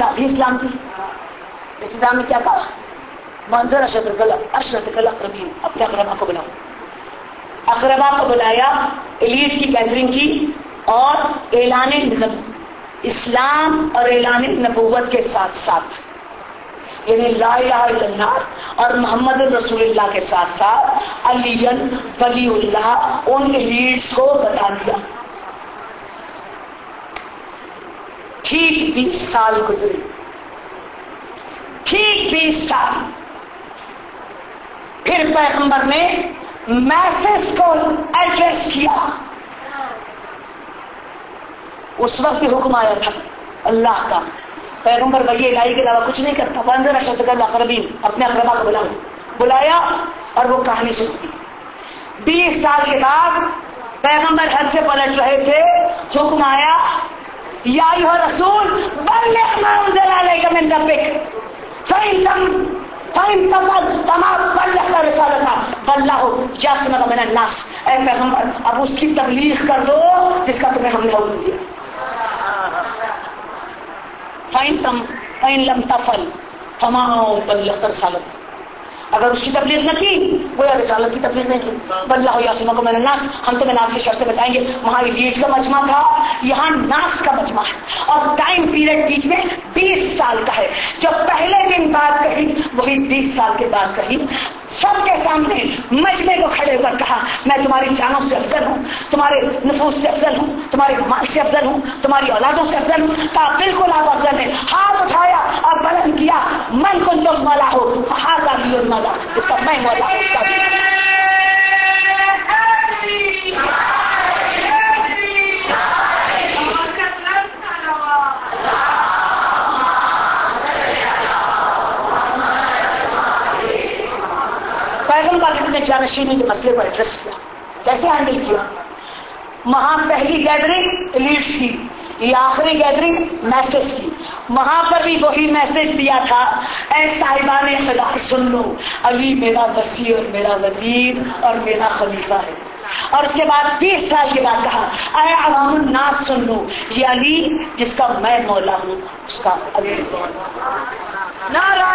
ابتدا تھی اسلام کی. ابتدا میں کیا کہا؟ منظر اشرت کل اقربین، اپنے اقربا کو بلاؤ. اقربا کو بلایا، ایلیٹ کی گیدرنگ کی اور اعلان اسلام اور اعلان نبوت کے ساتھ ساتھ، یعنی لا الہ الا اللہ اور محمد رسول اللہ کے ساتھ ساتھ علی ولی اللہ ان لیڈس کو بتا دیا. ٹھیک 20 سال گزرے، ٹھیک 20 سال. پھر پیغمبر نے میسج کو ایڈریس کیا. اس وقت حکم آیا تھا اللہ کا، پیغمبر وحی الہی کے علاوہ کچھ نہیں کرتا. فانظر اشرتک الاقربین، اپنے اقربا کو بلایا اور وہ کہانی سنتی. 20 سال کے بعد پیغمبر حد سے پلٹ رہے تھے، حکم آیا یا ایھا رسول بلغ ما انزل الیک من ربک فإن تمام بلغت رسالتہ واللہ یعصمک من الناس. اے پیغمبر اب اس کی تبلیغ کر دو جس کا تمہیں ہم نے حکم دیا. فإن لم تفعل فما بلغت رسالتہ، اگر اس کی تبلیغ نہ کی، وہ رسالت کی تبلیغ نہیں کی. واللہ یعصمک من الناس، ہم تمہیں ناس کی شرطیں بتائیں گے. وہاں ایلیٹ کا مجمع تھا، یہاں ناس کا مجمع ہے، اور ٹائم پیریڈ بیچ میں 20 سال کا ہے. جو پہلے دن بات کہی وہی 20 سال کے بعد کہی. سب کے سامنے مجمع کو کھڑے کر کہا میں تمہاری جانوں سے افضل ہوں، تمہارے نفوس سے افضل ہوں، تمہارے مال سے افضل ہوں، تمہاری اولادوں سے افضل ہوں. کہا بالکل آپ افضل ہیں. ہاتھ اٹھایا اور بلند کیا، من کنتم مولا ہو فہذا لی المولا، اس کا میں مولا ہوں، اس کا بھی. پیغمبر نے جانشینی کے مسئلے کو ایڈریس کیا. کیسے ہینڈل کیا؟ وہاں پہلی گیدرنگ لیڈ کی، یہ آخری گیدرنگ میسج کی. وہاں پر بھی وہی میسج دیا تھا، اے صاحبان خدا سن لو، علی میرا وسیع اور میرا وزیر اور میرا خلیفہ ہے. اور اس کے بعد 20 سال کے بعد کہا اے عوام الناس سن لو، یہ علی جس کا میں مولا ہوں اس کا علی. نعرہ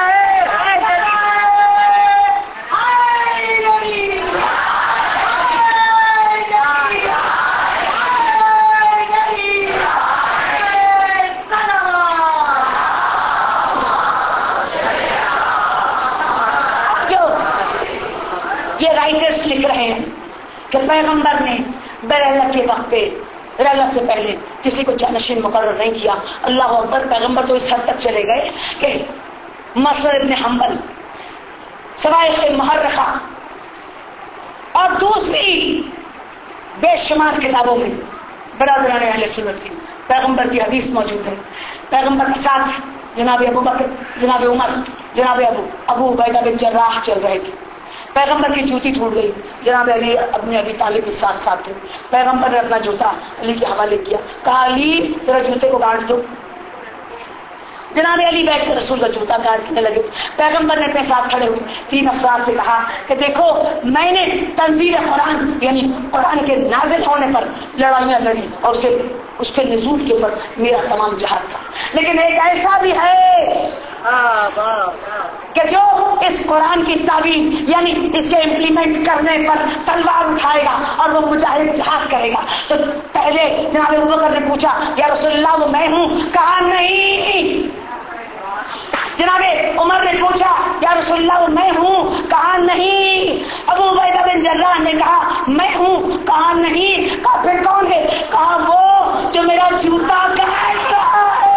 رائٹرز لکھ رہے ہیں کہ پیغمبر نے بیرلہ کے وقت پہ، بیرلہ سے پہلے کسی کو جانشین مقرر نہیں کیا. اللہ اکبر. پیغمبر تو اس حد تک چلے گئے کہ مسعود ابن حنبل، سوائے محرخہ اور دوسری بے شمار کتابوں میں برادران اہل سنت کی پیغمبر کی حدیث موجود ہے. پیغمبر کے ساتھ جناب ابو بکر، جناب عمر، جناب ابو عبیدہ بن جراح چل رہے تھے. پیغمبر کی جوتی ٹوٹ گئی، جناب علی اپنے ابی طالب کے ساتھ ساتھ تھے. پیغمبر نے اپنا جوتا علی کے حوالے کیا، کہا علی ذرا جوتے کو گاڑ دو. جناب علی بیٹھ کے رسول کا جوتا گاڑنے لگے. پیغمبر نے اپنے ساتھ کھڑے ہوئے 3 افراد سے کہا کہ دیکھو میں نے تنزیل قرآن یعنی قرآن کے نازل ہونے پر لڑائیاں لڑی اور اس کے نزول کے اوپر میرا تمام جہاد تھا، لیکن ایک ایسا بھی ہے کہ جو اس قرآن کی تعبیر یعنی اس کے امپلیمنٹ کرنے پر تلوار اٹھائے گا اور وہ مجاہد جہاد کرے گا. تو پہلے جناب ابوبکر نے پوچھا یا رسول اللہ وہ میں ہوں؟ کہا نہیں. جناب عمر نے پوچھا یا رسول اللہ وہ میں ہوں؟ کہا نہیں. ابو عبیدہ بن جراح نے کہا میں ہوں؟ کہا نہیں. کہا پھر کون ہے؟ کہا وہ جو میرا جوتا گاڑ رہا ہے.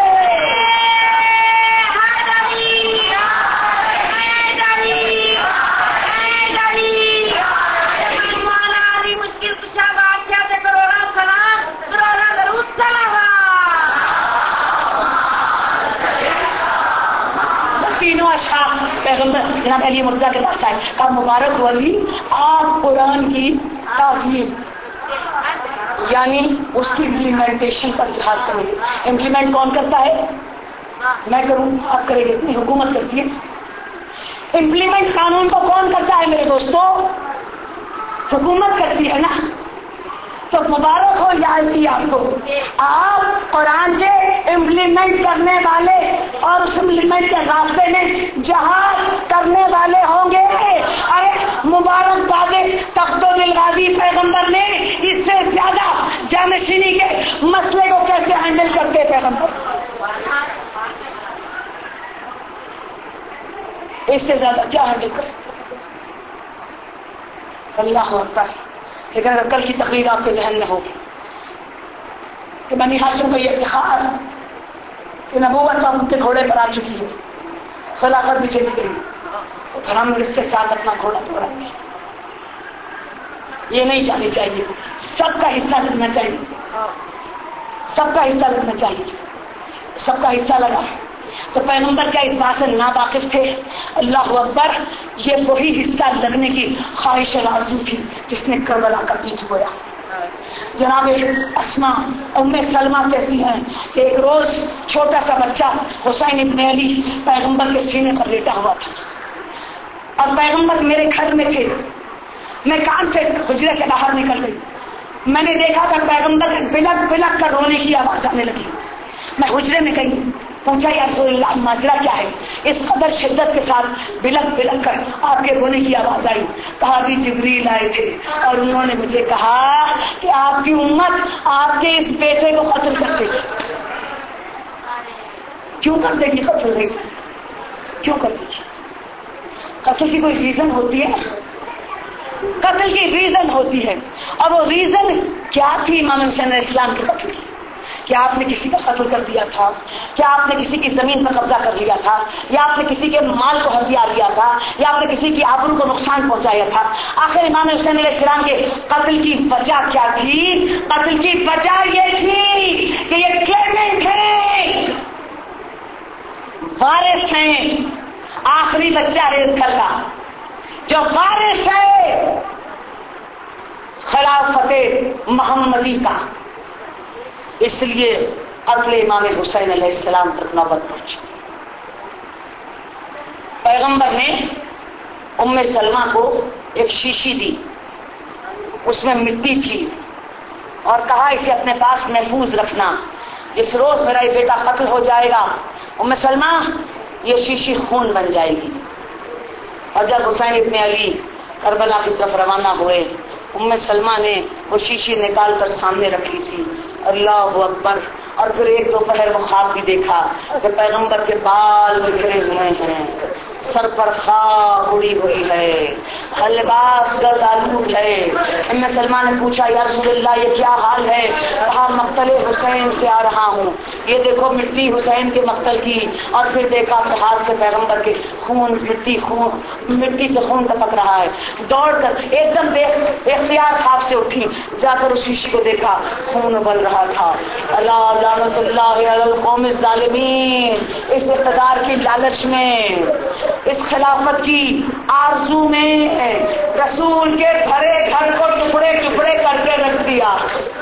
پیغمبر جناب علی مرزا کے پاس آئے، کہا مبارک ولی آپ قرآن کی تعلیم یعنی اس کی امپلیمنٹیشن پر جہاد کریں گے. امپلیمنٹ کون کرتا ہے؟ میں کروں، آپ کریں گے؟ اتنی حکومت کرتی ہے. امپلیمنٹ قانون کو کون کرتا ہے میرے دوستو؟ حکومت کرتی ہے نا. تو مبارک ہو یا علی آپ کو، آپ قرآن کے امپلیمنٹ کرنے والے اس سے زیادہ کیا ہینڈل کر سکتے؟ اللہ اکبر. لیکن اگر کل کی تقریر آپ کے ذہن میں ہوگی کہ بنی ہاشم کا یہ افتخار کہ نبوت تو ان کے گھوڑے پر آ چکی ہے، خلافت بھی چلی گئی، تو پھر ہم اس کے ساتھ اپنا گھوڑا دوڑائیں گے. یہ نہیں جانی چاہیے. سب کا حصہ لگنا چاہیے، سب کا حصہ لگنا چاہیے. سب کا حصہ لگا تو پیغمبر کیا اس بات سے ناواقف تھے؟ اللہ اکبر. یہ وہی حصہ لگنے کی خواہش آرزو تھی جس نے کربلا کا بیج بویا. جناب اسما ام سلمہ کہتی ہیں کہ ایک روز چھوٹا سا بچہ حسین ابن علی پیغمبر کے سینے پر لیٹا ہوا تھا اور پیغمبر میرے گھر میں تھے. میں کان سے حجرے سے باہر نکل گئی. میں نے دیکھا کہ پیغمبر بلک بلک کر رونے کی آواز آنے لگی. میں حجرے میں گئی، پوچھا یا رسول اللہ ماجرا کیا ہے؟ اس قدر شدت کے ساتھ بلک بلک کر آپ کے رونے کی آواز آئی. کہا بھی جبریل آئے تھے اور انہوں نے مجھے کہا کہ آپ کی امت آپ کے اس بیٹے کو قتل کر دے گی. کیوں کر دے گی قتل؟ نہیں کیوں کر دے گی؟ قتل کی کوئی ریزن ہوتی ہے؟ قتل کی ریزن ہوتی ہے. اور وہ ریزن کیا تھی امام حسین علیہ السلام کے قتل کی؟ کیا آپ نے کسی کا قتل کر دیا تھا؟ کیا آپ نے کسی کی زمین پر قبضہ کر لیا تھا؟ یا آپ نے کسی کے مال کو ہتھیار لیا تھا؟ یا آپ نے کسی کی آبرو کو نقصان پہنچایا تھا؟ آخر امام حسین علیہ السلام کے قتل کی وجہ کیا تھی؟ قتل کی وجہ یہ تھی کہ یہ کلیمنٹ ہیں، وارث ہیں، آخری بچہ ریز کر کا جو وارث ہے خلافت محمدی کا. اس لیے قتل امام حسین علیہ السلام تک نوبت پہنچی. پیغمبر نے ام سلمہ کو ایک شیشی دی، اس میں مٹی تھی اور کہا اسے اپنے پاس محفوظ رکھنا، جس روز میرا یہ بیٹا قتل ہو جائے گا ام سلمہ یہ شیشی خون بن جائے گی. اور جب حسین ابن علی کربلا کی طرف روانہ ہوئے ام سلمہ نے وہ شیشی نکال کر سامنے رکھی تھی. اللہ اکبر. اور پھر ایک دوپہر وہ خواب بھی دیکھا کہ پیغمبر کے بال بکھرے ہوئے ہیں، سر پر خاک اڑی ہوئی ہے، لباس گرد آلود ہے. ام سلمہ نے پوچھا یا رسول اللہ یہ کیا حال ہے؟ کہا مقتل حسین سے آ رہا ہوں. یہ دیکھو مٹی حسین کے مقتل کی. اور پھر دیکھا کہ ہاتھ سے پیغمبر کے مٹی سے خون ٹپک رہا ہے. دوڑ کر ایک دم اختیار خواب سے اٹھی، جا کر اس شیشی کو دیکھا، خون ابل رہا تھا. اللہ لعنت اللہ علی القوم الظالمین. اس اقتدار کی لالچ میں، اس خلافت کی آرزو میں رسول کے بھرے گھر کو ٹکڑے ٹکڑے کر کے رکھ دیا.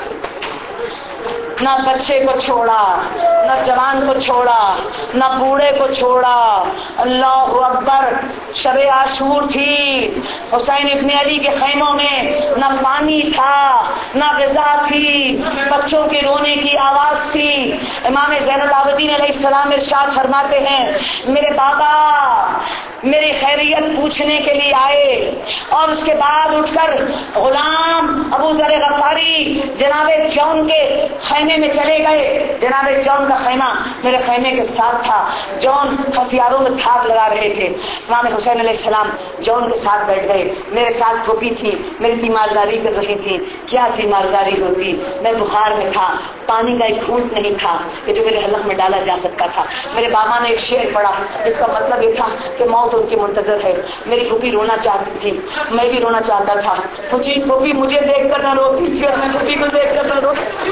نہ بچے کو چھوڑا، نہ جوان کو چھوڑا، نہ بوڑھے کو چھوڑا. اللہ اکبر. شب عاشور تھی، حسین ابن علی کے خیموں میں نہ پانی تھا، نہ غذا تھی، بچوں کے رونے کی آواز تھی. امام زین العابدین علیہ السلام ارشاد فرماتے ہیں میرے بابا میری خیریت پوچھنے کے لیے آئے اور اس کے بعد اٹھ کر غلام ابو ذر غفاری جناب جون کے خیمے میں چلے گئے. جناب جون کا خیمہ میرے خیمے کے ساتھ تھا. جون ہتھیاروں میں تھاک لگا رہے تھے. امام حسین علیہ السلام جون کے ساتھ بیٹھ گئے. میرے ساتھ پھوپھی تھی، میری تیمارداری کر رہی تھی. کیا تیمارداری ہوتی؟ میں بخار میں تھا، پانی کا ایک گھونٹ نہیں تھا کہ جو میرے حلق میں ڈالا جا سکتا تھا. میرے بابا نے ایک شعر پڑھا جس کا مطلب یہ تھا کہ موت ان کی منتظر ہے. میری پھوپھی رونا چاہتی تھی، میں بھی رونا چاہتا تھا. پھوپھی مجھے دیکھ کر نہ روتی تھی اور میں پھوپھی کو دیکھ کر نہ روتی.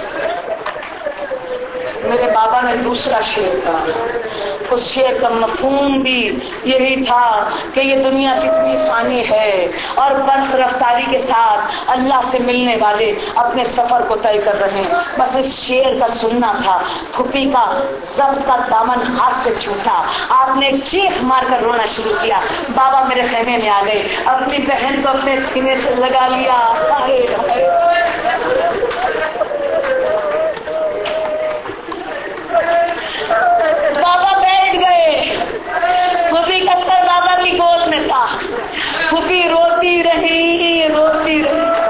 میرے بابا نے دوسرا شعر کہا. اس شعر کا مفہوم بھی یہی تھا کہ یہ دنیا کتنی فانی ہے اور برف رفتاری کے ساتھ اللہ سے ملنے والے اپنے سفر کو طے کر رہے ہیں. بس اس شعر کا سننا تھا. پھوپھی کا ضبط کا دامن ہاتھ سے چھوٹا، آپ نے چیخ مار کر رونا شروع کیا. بابا میرے خیمے میں آ گئے، اپنی بہن کو اپنے سینے سے لگا لیا. بابا بیٹھ گئے. پھوپھی کا سر بابا کی گود میں تھا. پھوپھی روتی رہی.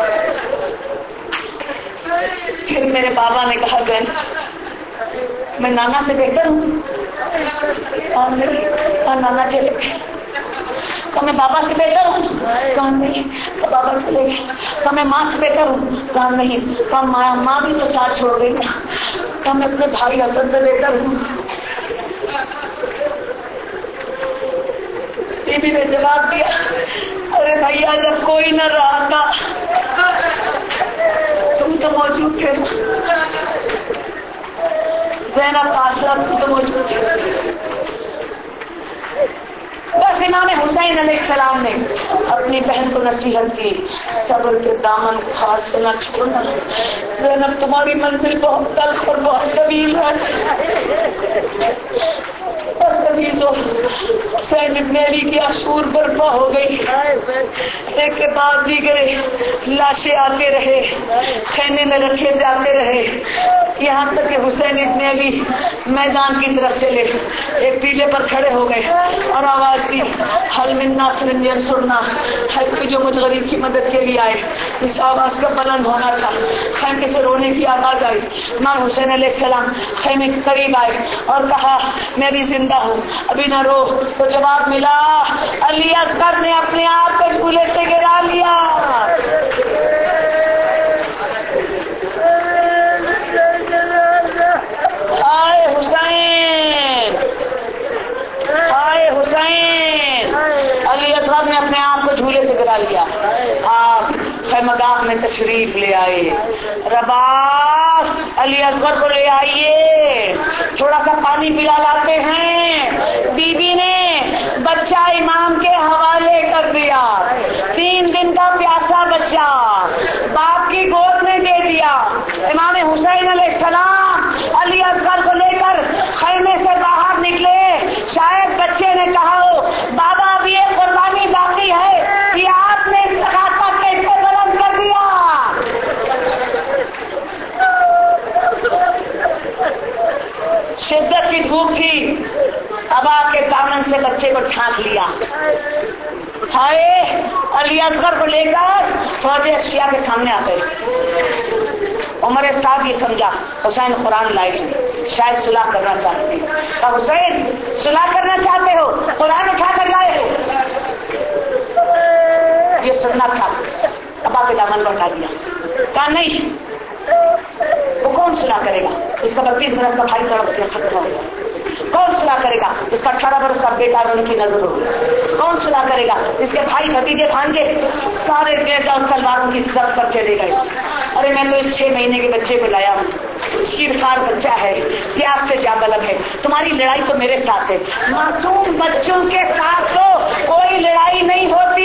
پھر میرے بابا نے کہا بہن میں नाना से बेहतर हूँ? नाना चले गए। क्या मैं बाबा से बेहतर हूँ? कहा नहीं। बाबा चले गए। क्या मैं माँ से बेहतर हूँ? कहा नहीं। क्या माँ भी तो साथ छोड़ गई। क्या मैं अपने भाई हसन से बेहतर हूँ? बीबी ने जवाब दिया, अरे भैया जब कोई न रहा था तुम तो मौजूद थे। ज़ैनब आसरा तुम तो मौजूद थे। बस इमाम हुसैन अलैहिस्सलाम ने अपनी बहन को नसीहत की, सब्र के दामन खास से न छोड़ना। ज़ैनब तुम्हारी मंजिल बहुत तल्ख और बहुत तवील है। हुसैन इब्न अली की असूर बर्पा हो गई। एक के बाद दीगरे लाशें आते रहे, खैमे में रखे जाते रहे, यहाँ तक कि हुसैन इब्न अली मैदान की तरफ चले, एक टीले पर खड़े हो गए और आवाज दी, हल मिन नासिरिन यंसुरना, है कोई जो मुझ गरीब की मदद के लिए आए। इस आवाज का बुलंद होना था। खैमे से रोने की आवाज आई। इमाम हुसैन अलैहिस्सलाम खैमे के करीब आए और कहा, मैं भी जिंदा हूँ, अभी न रो। तो जवाब मिला, अली असगर ने अपने आप को झूले से गिरा लिया। हाय हुसैन, हाय हुसैन। अली असगर ने अपने आप को झूले से गिरा लिया। आप खैमगाह में तशरीफ ले आए। रबास, अली असगर को ले आइए, थोड़ा सा पानी पिला लाते हैं। बीबी ने बच्चा इमाम के हवाले कर दिया। 3 दिन का प्यासा बच्चा बाप की गोद में दे दिया। इमाम हुसैन अलैहिस्सलाम अली असगर को लेकर खैमे से बाहर निकले। शायद बच्चे ने कहा हो, बाबा अभी ये कुर्बानी बाकी है कि आपने सकाफा कैसे बुलंद कर दिया। शिद्दत की धूप थी, अबा के दामन से बच्चे को ढांक लिया। हाय, अली असगर को लेकर फौजे अशिया के सामने आ गए। उमर साहब ये समझा हुसैन कुरान लाए हैं, शायद सुलह करना चाहते हैं। तो हुसैन सुलह करना चाहते हो, कुरान उठा कर लाए हो, ये सुनना था। अबा के दामन को हटा दिया। कहा नहीं, वो कौन सुलह करेगा? इसका 32 बरस का भाई तड़प के खत्म हो गया। कौन सुलह करेगा? इसका 18 बरस का बेटा उनकी नजर हो गया। कौन सुलह करेगा? इसके भाई भतीजे भांजे सारे बेट और तलवारों की जब्त पर चले गए। अरे मैं तो इस 6 महीने के बच्चे को लाया हूँ, शीरखार बच्चा है, प्यास से ज्यादा लब है। तुम्हारी लड़ाई तो मेरे साथ है। मासूम बच्चों के साथ तो कोई लड़ाई नहीं होती।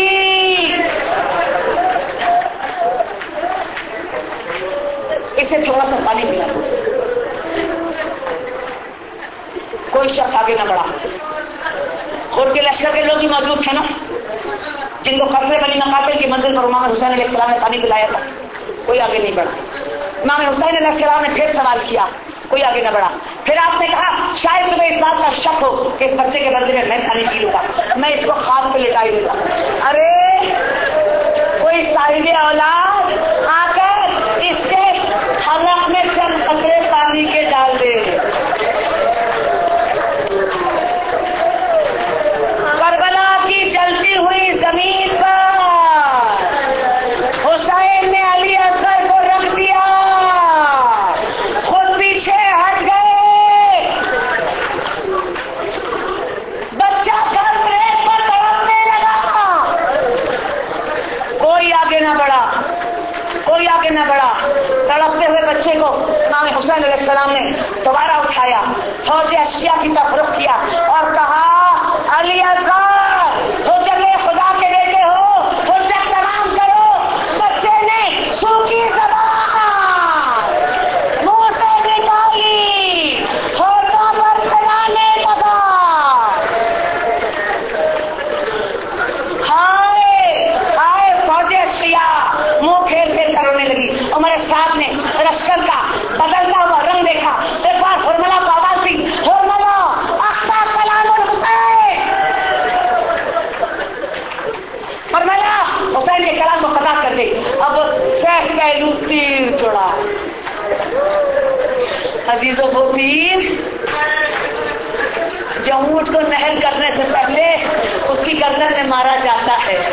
इसे थोड़ा सा पानी पिला दो। कोई शख्स आगे न बढ़ा। खुद के लश्कर के लोग भी मौजूद थे ना, जिनको खतरे बनी नकातिल की मंजिल पर इमाम हुसैन अलैहिस्सलाम ने पानी पिलाया था। कोई आगे नहीं बढ़ा। इमाम हुसैन अलैहिस्सलाम ने फिर सवाल किया, कोई आगे न बढ़ा। फिर आपने कहा, शायद तुम्हें इस बात का शक हो कि इस बच्चे के बदले में मैं पानी पी लूंगा, मैं इसको खाद पे लिटाई दूंगा। अरे कोई साहिब औलाद आकर इसके हलक में चंद कतरे पानी के डाल दे। करबला की जलती हुई जमीन पर हुसैन ने अली असगर को रख दिया, खुद पीछे हट गए। बच्चा करबले पर तड़पने लगा। कोई आगे न बढ़ा, कोई आगे न बढ़ा। तड़पते हुए बच्चे को इमाम हुसैन अलैहिस्सलाम ने दोबारा उठाया, फौजे अशिया की तरफ रुख किया और कहा, अली असगर हुज्जत खुदा के बेटे हो, हुज्जत तमाम करो। बच्चे ने सूखी ज़बान मुंह से निकाली, होठों पर चलाने लगा। हाय हाय, फौजे अशिया मुंह खेल खेल कर रोने लगी। उमर साहब ने लश्कर का बदलता हुआ रंग देखा। एक बार हुरमला को आवाज दी, हुरमला کو نہل کرنے سے پہلے اس کی گردن میں مارا جاتا ہے.